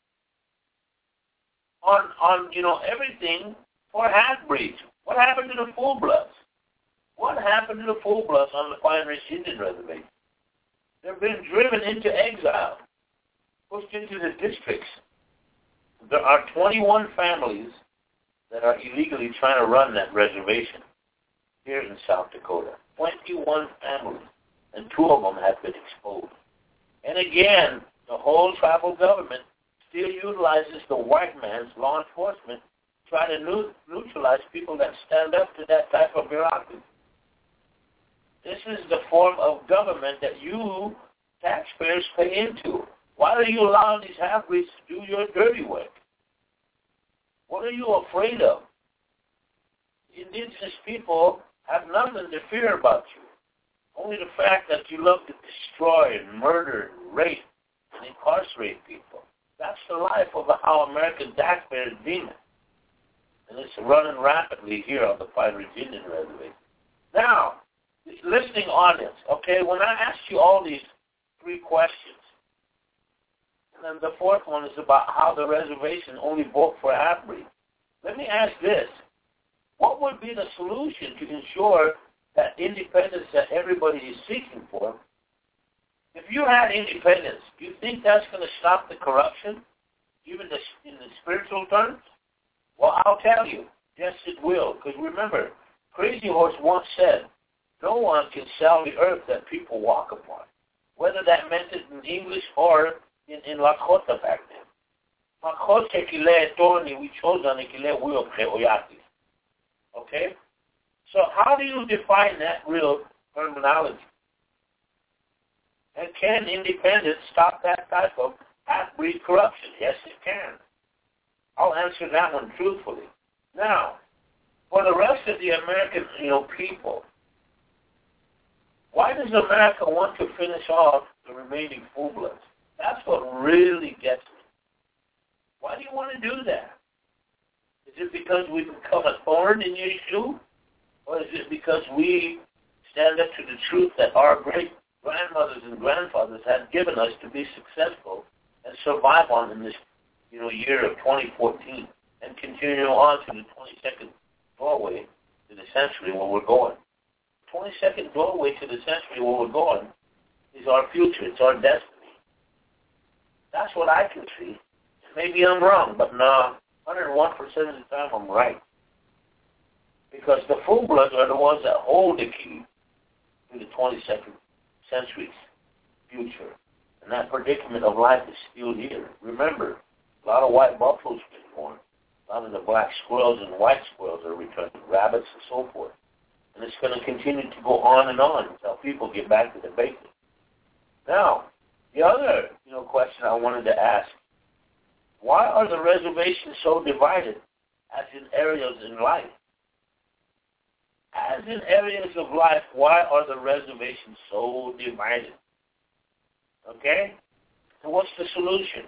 on everything for half-breeds? What happened to the full-bloods? What happened to the full-bloods on the Pine Ridge Indian Reservation? They've been driven into exile, pushed into the districts. There are 21 families that are illegally trying to run that reservation here in South Dakota. 21 families, and 2 of them have been exposed. And again, the whole tribal government still utilizes the white man's law enforcement to try to neutralize people that stand up to that type of bureaucracy. This is the form of government that you taxpayers pay into. Why are you allowing these half-breeds to do your dirty work? What are you afraid of? Indigenous people have nothing to fear about you. Only the fact that you love to destroy and murder and rape and incarcerate people. That's the life of how American taxpayers deem it. And it's running rapidly here on the Pine Ridge Indian Reservation. Now, listening audience, okay, when I asked you all these 3 questions, and then the 4th one is about how the reservation only vote for half-breeds. Let me ask this. What would be the solution to ensure that independence that everybody is seeking for? If you had independence, do you think that's going to stop the corruption, even in the spiritual terms? Well, I'll tell you, yes, it will. Because remember, Crazy Horse once said, no one can sell the earth that people walk upon, whether that meant it in English or in Lakota back then. Okay? So how do you define that real terminology? And can independence stop that type of half-breed corruption? Yes, it can. I'll answer that one truthfully. Now, for the rest of the American, people, why does America want to finish off the remaining full-bloods? That's what really gets me. Why do you want to do that? Is it because we become a thorn in your shoe? Or is it because we stand up to the truth that our great-grandmothers and grandfathers had given us to be successful and survive on in this, year of 2014? and continue on to the 22nd doorway to the century where we're going. 22nd doorway to the century where we're going is our future. It's our destiny. That's what I can see. Maybe I'm wrong, but no, 101% of the time I'm right. Because the full-bloods are the ones that hold the key to the 22nd century's future. And that predicament of life is still here. Remember, a lot of white buffaloes have been born. A lot of the black squirrels and white squirrels are returning, rabbits and so forth. And it's going to continue to go on until people get back to the basics. Now, the other question I wanted to ask, why are the reservations so divided as in areas in life? As in areas of life, why are the reservations so divided? Okay? So what's the solution?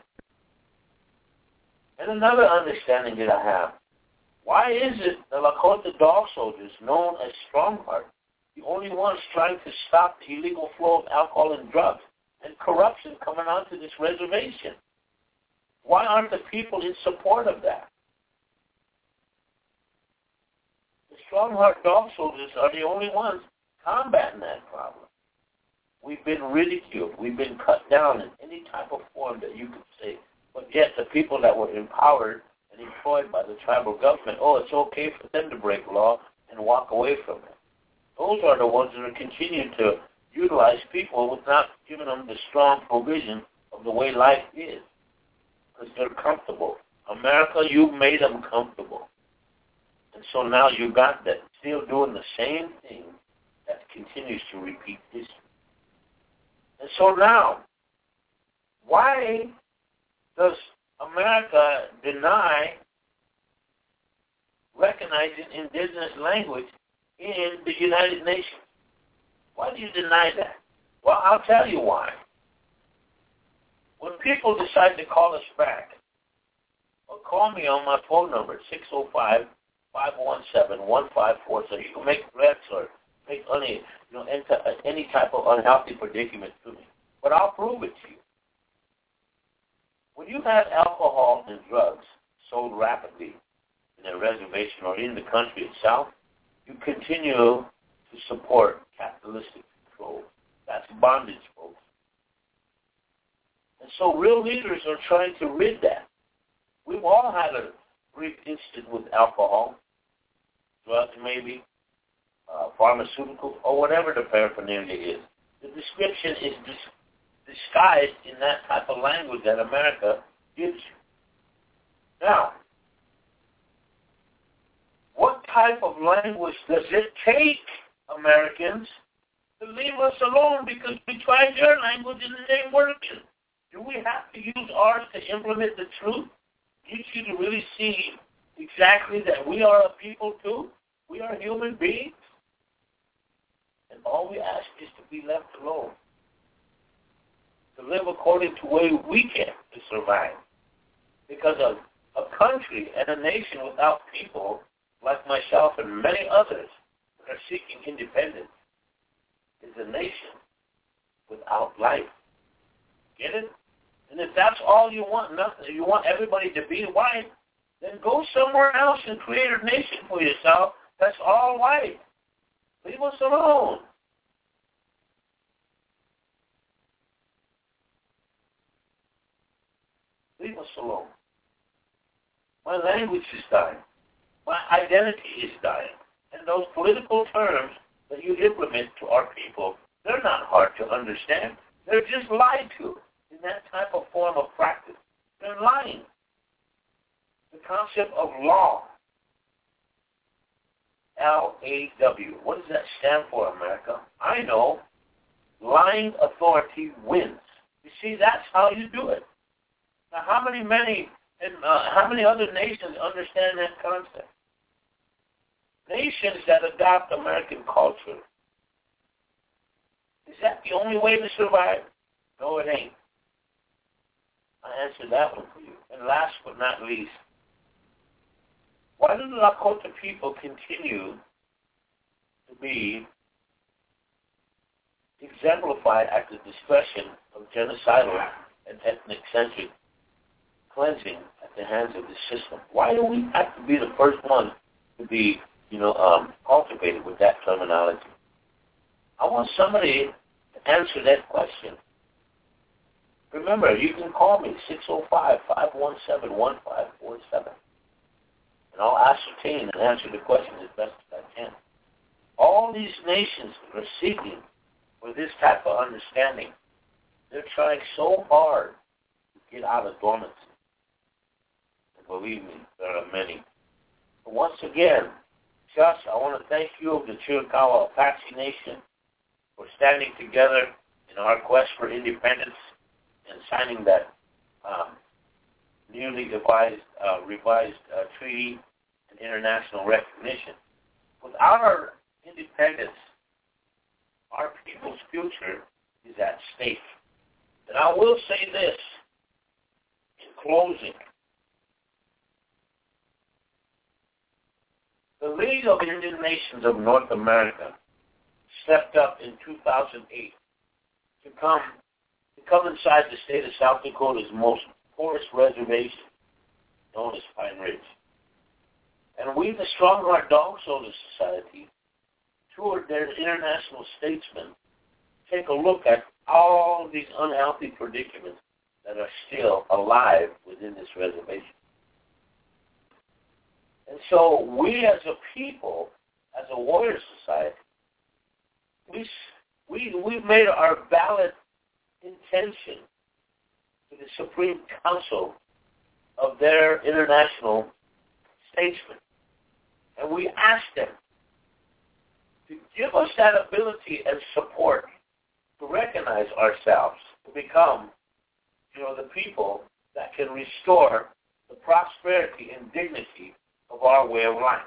And another understanding that I have, why is it the Lakota dog soldiers, known as Strongheart, the only ones trying to stop the illegal flow of alcohol and drugs and corruption coming onto this reservation? Why aren't the people in support of that? The Strongheart dog soldiers are the only ones combating that problem. We've been ridiculed. We've been cut down in any type of form that you could say. But yet the people that were empowered and employed by the tribal government, it's okay for them to break law and walk away from it. Those are the ones that are continuing to utilize people without giving them the strong provision of the way life is. Because they're comfortable. America, you made them comfortable. And so now you got that still doing the same thing that continues to repeat history. And so now, why does America deny recognizing indigenous language in the United Nations? Why do you deny that? Well, I'll tell you why. When people decide to call us back, or call me on my phone number, 605-517-1547. You can make threats or make any type of unhealthy predicament to me. But I'll prove it to you. When you have alcohol and drugs sold rapidly in a reservation or in the country itself, you continue to support capitalistic control. That's bondage, folks. And so real leaders are trying to rid that. We've all had a brief instant with alcohol, drugs maybe, pharmaceuticals, or whatever the paraphernalia is. The description is disguised in that type of language that America gives you. Now, what type of language does it take, Americans, to leave us alone because we tried your language and it ain't working? Do we have to use ours to implement the truth? Get you to really see exactly that we are a people too? We are human beings? And all we ask is to be left alone. To live according to the way we can to survive. Because a country and a nation without people, like myself and many others that are seeking independence, is a nation without life. Get it? And if that's all you want, nothing, you want everybody to be white, then go somewhere else and create a nation for yourself that's all white. Leave us alone. Leave us alone. My language is dying. My identity is dying. And those political terms that you implement to our people, they're not hard to understand. They're just lied to in that type of form of practice. They're lying. The concept of law, L-A-W. What does that stand for, America? I know. Lying authority wins. You see, that's how you do it. Now, how many other nations understand that concept? Nations that adopt American culture. Is that the only way to survive? No, it ain't. I answered that one for you. And last but not least, why do the Lakota people continue to be exemplified at the discretion of genocidal and ethnic-centric cleansing at the hands of the system? Why do we have to be the first one to be, cultivated with that terminology? I want somebody to answer that question. Remember, you can call me, 605-517-1547, and I'll ascertain and answer the question as best as I can. All these nations are seeking for this type of understanding. They're trying so hard to get out of dormancy. And believe me, there are many. But once again, Josh, I want to thank you of the Chiricahua Apache Nation for standing together in our quest for independence and signing that newly revised treaty and international recognition. Without our independence, our people's future is at stake. And I will say this in closing. The League of Indian Nations of North America stepped up in 2008 to come inside the state of South Dakota's most poorest reservation, known as Pine Ridge. And we, the Strongheart Dog Soldier Society, toured their international statesmen to take a look at all these unhealthy predicaments that are still alive within this reservation. And so we as a people, as a warrior society, we made our valid intention to the Supreme Council of their international statesmen. And we asked them to give us that ability and support to recognize ourselves, to become, the people that can restore the prosperity and dignity of our way of life.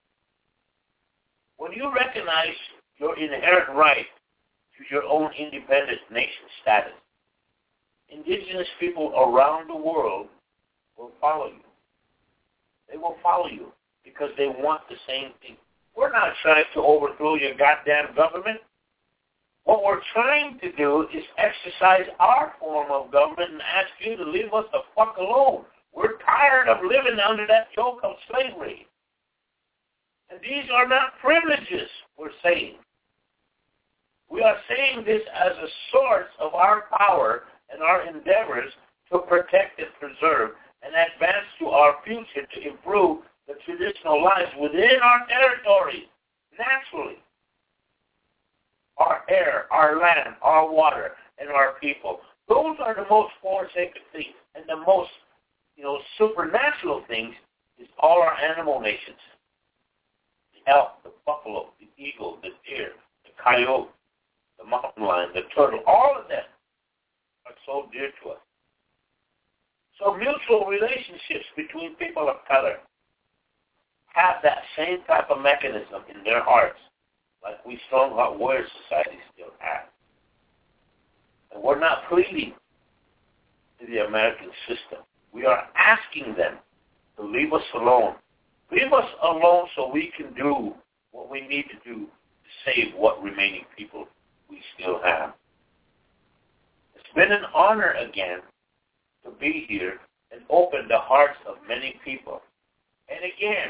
When you recognize your inherent right to your own independent nation status, indigenous people around the world will follow you. They will follow you because they want the same thing. We're not trying to overthrow your goddamn government. What we're trying to do is exercise our form of government and ask you to leave us the fuck alone. We're tired of living under that yoke of slavery. And these are not privileges, we're saying. We are saying this as a source of our power and our endeavors to protect and preserve and advance to our future to improve the traditional lives within our territory, naturally. Our air, our land, our water, and our people. Those are the most forsaken things. And the most, supernatural things is all our animal nations. The elk, the buffalo, the eagle, the deer, the coyote, the mountain lion, the turtle, all of them are so dear to us. So mutual relationships between people of color have that same type of mechanism in their hearts, like we Strongheart Warrior Society still have. And we're not pleading to the American system. We are asking them to leave us alone. Leave us alone so we can do what we need to do to save what remaining people we still have. It's been an honor again to be here and open the hearts of many people. And again,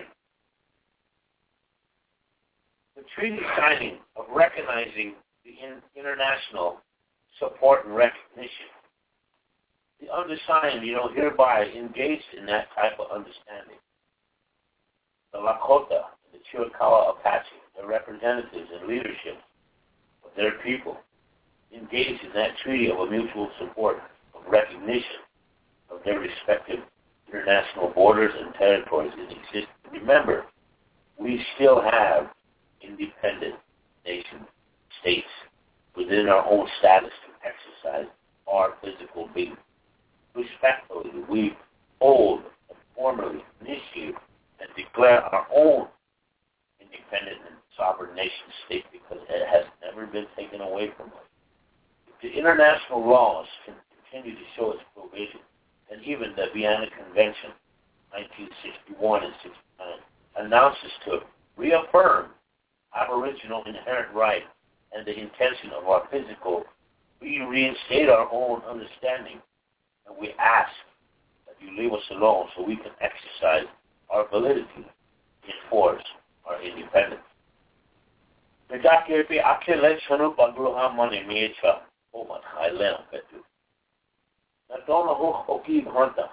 the treaty signing of recognizing the international support and recognition. The undersigned, hereby engaged in that type of understanding. The Lakota, the Chiricahua Apache, their representatives and leadership of their people, engaged in that treaty of a mutual support of recognition of their respective international borders and territories in existence. Remember, we still have independent nation states within our own status to exercise our physical being. Respectfully, we hold and formally initiate and declare our own independent and sovereign nation state because it has never been taken away from us. If the international laws can continue to show its provision, and even the Vienna Convention, 1961 and 69, announces to reaffirm aboriginal inherent right and the intention of our physical, we reinstate our own understanding, and we ask that you leave us alone so we can exercise our validity, enforce our independence. Nagkakirpi akile chanu pagruha mani mecha omat hailen petu. Natona ho hoki hunta.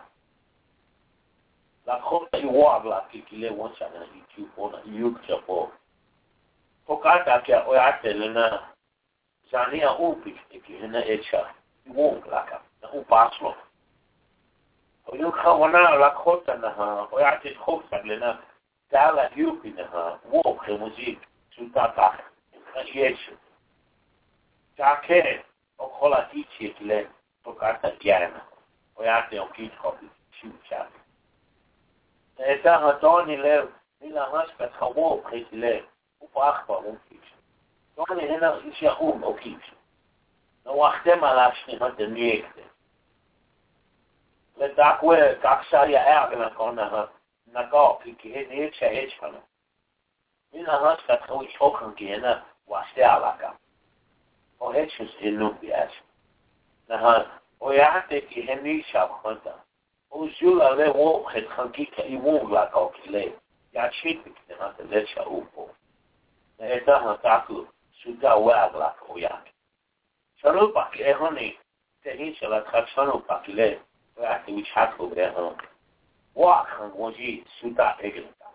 La khota iwag la kikile wancha na itu ona yukcha po. Tokata kya oyate lena zania upi ikina echa. Iwong laka na upaslo. Oyo kawana la khota na ha oyate khota lena dala yupi na ha wo kemuzi sutata yesu. Jake okola tichi kile tokata gyana. Oyate okitkopi chucha. Esa hatoni le nila haska kawo kile upakwa ukich. Toni hena isha ukich. Na wachte malashni hante niekte. Le dakwe kakshaya ergna kona ha nako ki hene echa echana. Nila haska kawo chokan gena wachte alaka. O echus inubias. Na ha oyate ki hene isha hanta. Ujula le wo het hankika iwong la kokile. Ya chipik de hante lecha upo. Na eta hantaku suda wag la koyak. Charupa ke honi te hincha la kachano pakile. Wak which hat over there home. Wak han woji suda egelta.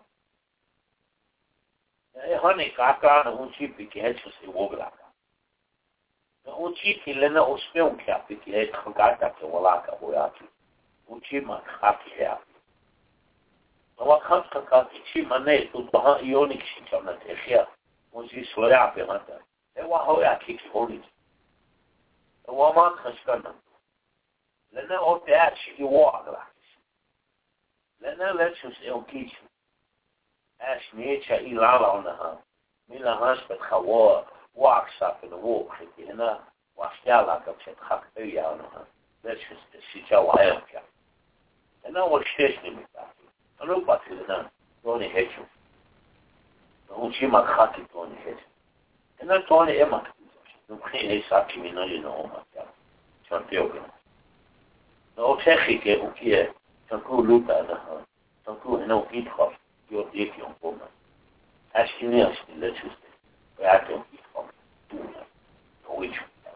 Na honi kaka na unchipik ke hechus iwong la. Na unchipik lena ospel kapik ke het hankata ke walaka woyaki. Uchima haki happy. Na wakant kaki chima ne tu baha ionic shikana tehia. Muzi sloya pe hanta. E wa hoya kiki honi. E wa man khashkana. Lena o te achi I wa agla. Lena lechus e o kichu. Ash niecha I lala ona ha. Mila hanspet khawa wa aksap in the walk. Hina wa shtala kapchet khak eya ona ha. Lechus e shicha wa ayakya. And now what station is that? I look back to the nun, Tony Hedgehow. The Uchima Kaki Tony Hedgehow. And then Tony Emma. No clean a saki, you know, my God. Champion. No Techi get Ukia, Tanku Luta, Tanku no eat hot, your dick young woman. Asking me, let's just say, I don't eat hot. No which.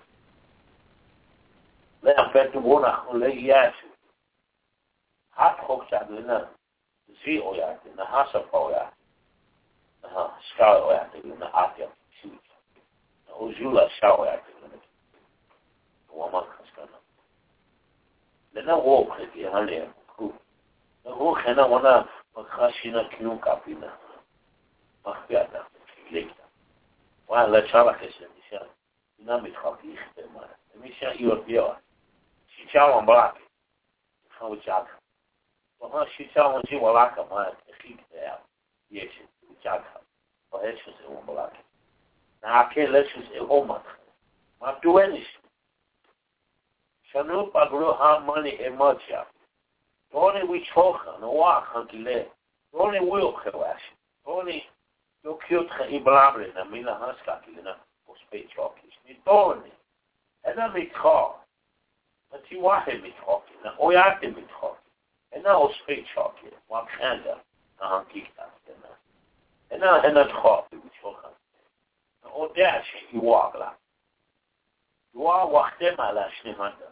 Let a better one, I'll lay yes. Hat hoogstaat lena zie oya na hasa oya ska oya na atia shoot na ojula ska oya lena wama kaskana lena wo khiti hale ku na wo khana wana makhashina kinu kapina makhbiata lekta wa la chala kesen disha na mitkhati ikhtema misha europea si chawa mbaki how chaka Well, she tells you what I come on to keep there. Yes, Jack. Well, that's just a woman like it. Now, I can't let you say, oh, my. I'm doing this. Shanu Pagro, how money and much of it. Only we talk on the walk, Hunky Lay. Only will clash. Only you cute and blabber in a Mina Huskaki in a speech talkies. Me told me. And then we call. But you want him to talk. Oh, you have to be talking. And now speech talking, one candle, keep that. And now, talk, we talk. Oh, dash, you walk like. You are walk them, I lash him under.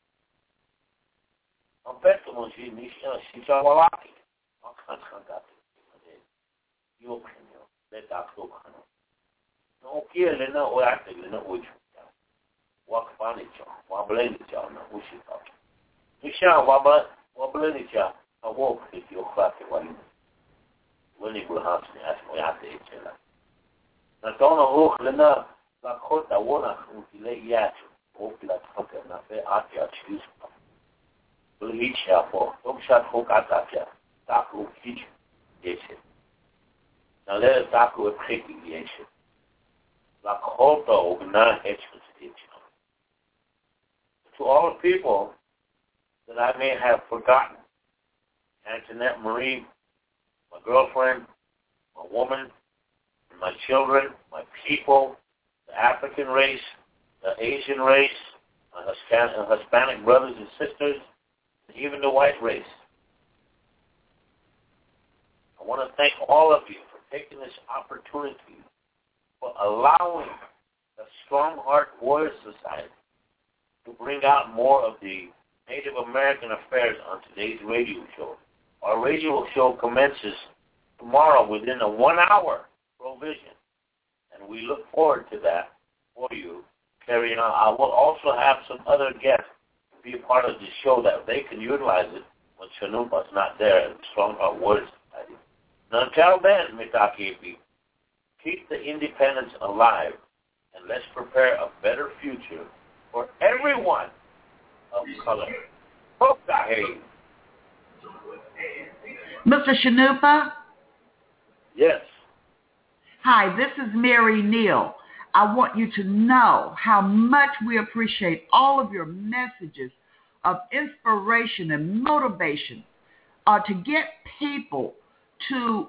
I'm better when she's all lucky. I can't that. You can, let that go. No, kill and no active in a witch. Walk funny, John, while blame the John, who she talking. You shall, Wablenica, I walk with your classic one. When you will have me, ask me at the HL. Natona Hook Lena, La Cota, Wona, who delay yet, hope that Hunter, Nafe, Atia, choose. Will each have for, don't shut Hook Atakia, Taku, Kitchen, yes. Now let us Taku a pretty yes. La Cota, Ogna, Hedgehouse, to all people that I may have forgotten. Antoinette Marie, my girlfriend, my woman, my children, my people, the African race, the Asian race, my Hispanic brothers and sisters, even the white race. I want to thank all of you for taking this opportunity, for allowing the Strong Heart Warrior Society to bring out more of the Native American affairs on today's radio show. Our radio show commences tomorrow within a 1-hour provision, and we look forward to that for you carrying on. I will also have some other guests be a part of the show that they can utilize it when Shanupa's not there at the Strong Heart Warrior Society. And until then, Mitake, keep the independence alive, and let's prepare a better future for everyone of color. Mr. Shanupa? Yes. Hi, this is Mary Neal. I want you to know how much we appreciate all of your messages of inspiration and motivation to get people to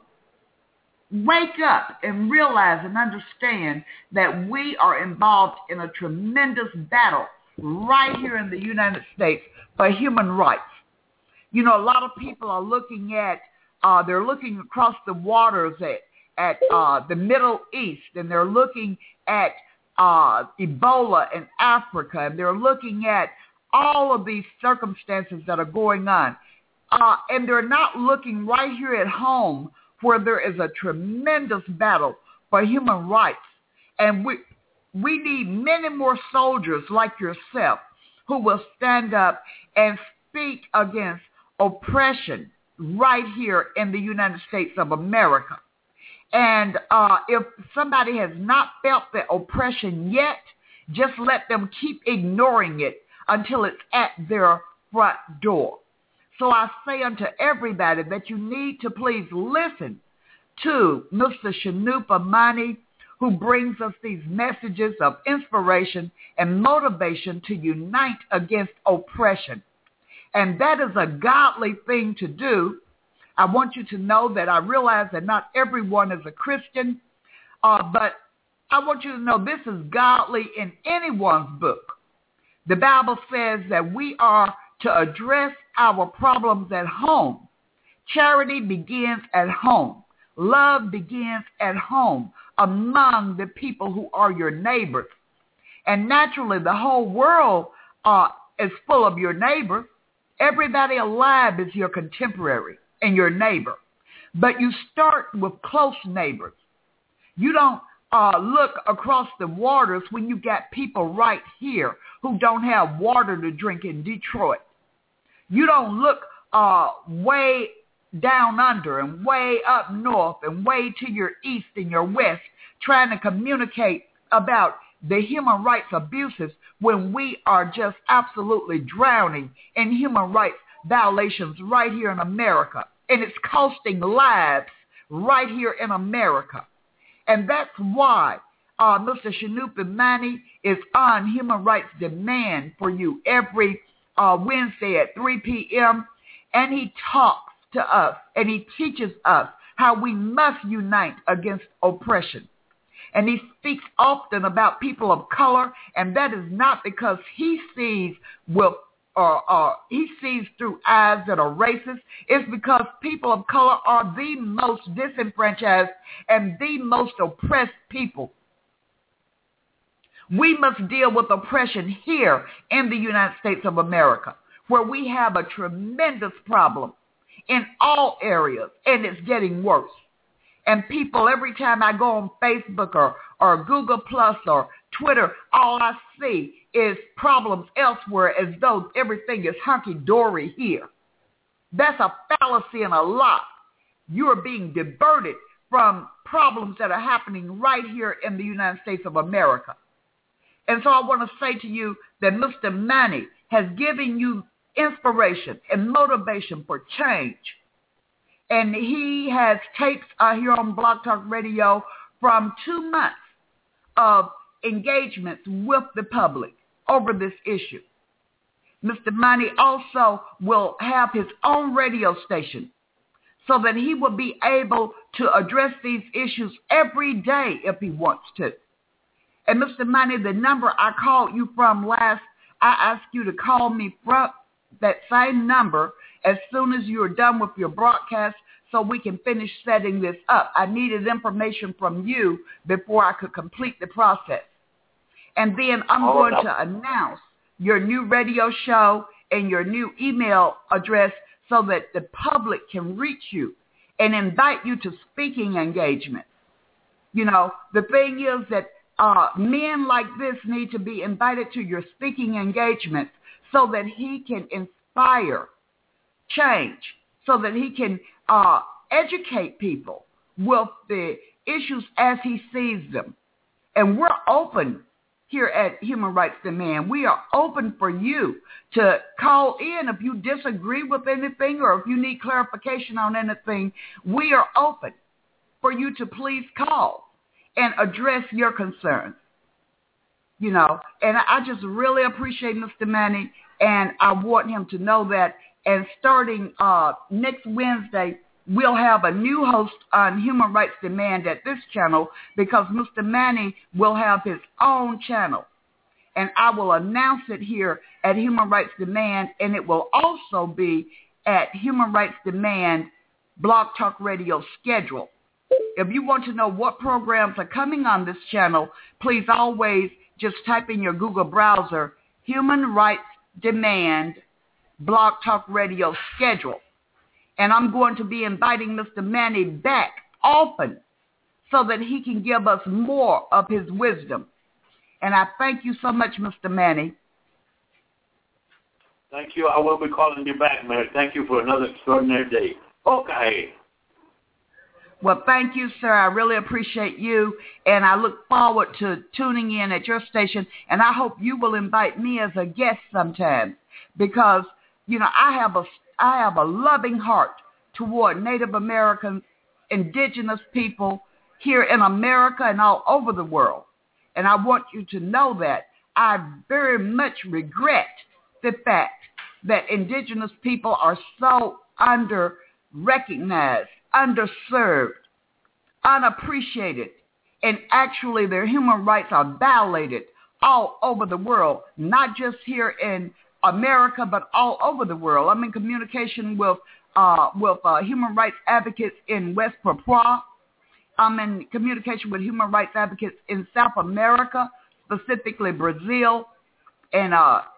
wake up and realize and understand that we are involved in a tremendous battle right here in the United States for human rights. You know, a lot of people are looking at, they're looking across the waters at the Middle East, and they're looking at Ebola in Africa, and they're looking at all of these circumstances that are going on. And they're not looking right here at home where there is a tremendous battle for human rights. And we need many more soldiers like yourself who will stand up and speak against oppression right here in the United States of America. And if somebody has not felt the oppression yet, just let them keep ignoring it until it's at their front door. So I say unto everybody that you need to please listen to Mr. Shanupa Mani, who brings us these messages of inspiration and motivation to unite against oppression. And that is a godly thing to do. I want you to know that I realize that not everyone is a Christian, but I want you to know this is godly in anyone's book. The Bible says that we are to address our problems at home. Charity begins at home. Love begins at home among the people who are your neighbors. And naturally, the whole world is full of your neighbors. Everybody alive is your contemporary and your neighbor. But you start with close neighbors. You don't look across the waters when you got people right here who don't have water to drink in Detroit. You don't look way down under and way up north and way to your east and your west trying to communicate about the human rights abuses when we are just absolutely drowning in human rights violations right here in America. And it's costing lives right here in America. And that's why Mr. Shanupa Mani is on Human Rights Demand for you every Wednesday at 3 p.m. And he talks to us and he teaches us how we must unite against oppression. And he speaks often about people of color, and that is not because he sees he sees through eyes that are racist. It's because people of color are the most disenfranchised and the most oppressed people. We must deal with oppression here in the United States of America, where we have a tremendous problem in all areas, and it's getting worse. And people, every time I go on Facebook or Google Plus or Twitter, all I see is problems elsewhere as though everything is hunky-dory here. That's a fallacy and a lie. You are being diverted from problems that are happening right here in the United States of America. And so I want to say to you that Mr. Mani has given you inspiration and motivation for change. And he has tapes here on Blog Talk Radio from 2 months of engagements with the public over this issue. Mr. Mani also will have his own radio station so that he will be able to address these issues every day if he wants to. And Mr. Mani, the number I called you from last, I asked you to call me from, that same number as soon as you are done with your broadcast so we can finish setting this up. I needed information from you before I could complete the process. And then I'm going to announce your new radio show and your new email address so that the public can reach you and invite you to speaking engagements. You know, the thing is that men like this need to be invited to your speaking engagements so that he can inspire change, so that he can educate people with the issues as he sees them. And we're open here at Human Rights Demand. We are open for you to call in if you disagree with anything or if you need clarification on anything. We are open for you to please call and address your concerns. You know, and I just really appreciate Mr. Manny, and I want him to know that. And starting next Wednesday, we'll have a new host on Human Rights Demand at this channel because Mr. Manny will have his own channel. And I will announce it here at Human Rights Demand, and it will also be at Human Rights Demand Blog Talk Radio schedule. If you want to know what programs are coming on this channel, please always just type in your Google browser, Human Rights Demand Blog Talk Radio schedule. And I'm going to be inviting Mr. Manny back often so that he can give us more of his wisdom. And I thank you so much, Mr. Manny. Thank you. I will be calling you back, Mary. Thank you for another extraordinary day. Okay. Well, thank you, sir. I really appreciate you, and I look forward to tuning in at your station, and I hope you will invite me as a guest sometime because, you know, I have a loving heart toward Native American, indigenous people here in America and all over the world, and I want you to know that I very much regret the fact that indigenous people are so under-recognized, underserved, unappreciated, and actually their human rights are violated all over the world, not just here in America, but all over the world. I'm in communication with human rights advocates in West Papua. I'm in communication with human rights advocates in South America, specifically Brazil and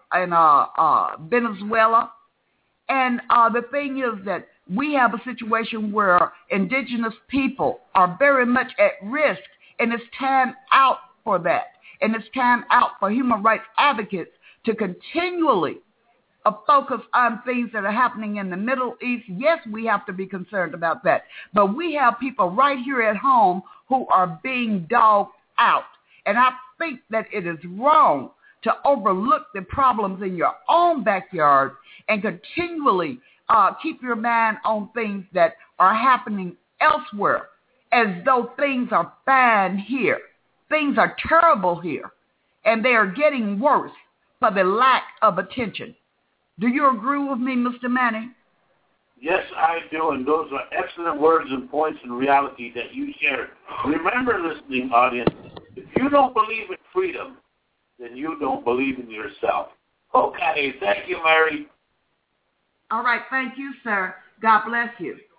Venezuela. And the thing is that we have a situation where indigenous people are very much at risk, and it's time out for that. And it's time out for human rights advocates to continually focus on things that are happening in the Middle East. Yes, we have to be concerned about that. But we have people right here at home who are being dogged out. And I think that it is wrong to overlook the problems in your own backyard and continually keep your mind on things that are happening elsewhere as though things are fine here. Things are terrible here, and they are getting worse for the lack of attention. Do you agree with me, Mr. Manny? Yes, I do, and those are excellent words and points in reality that you shared. Remember, listening audience, if you don't believe in freedom, then you don't believe in yourself. Okay, thank you, Mary. All right, thank you, sir. God bless you.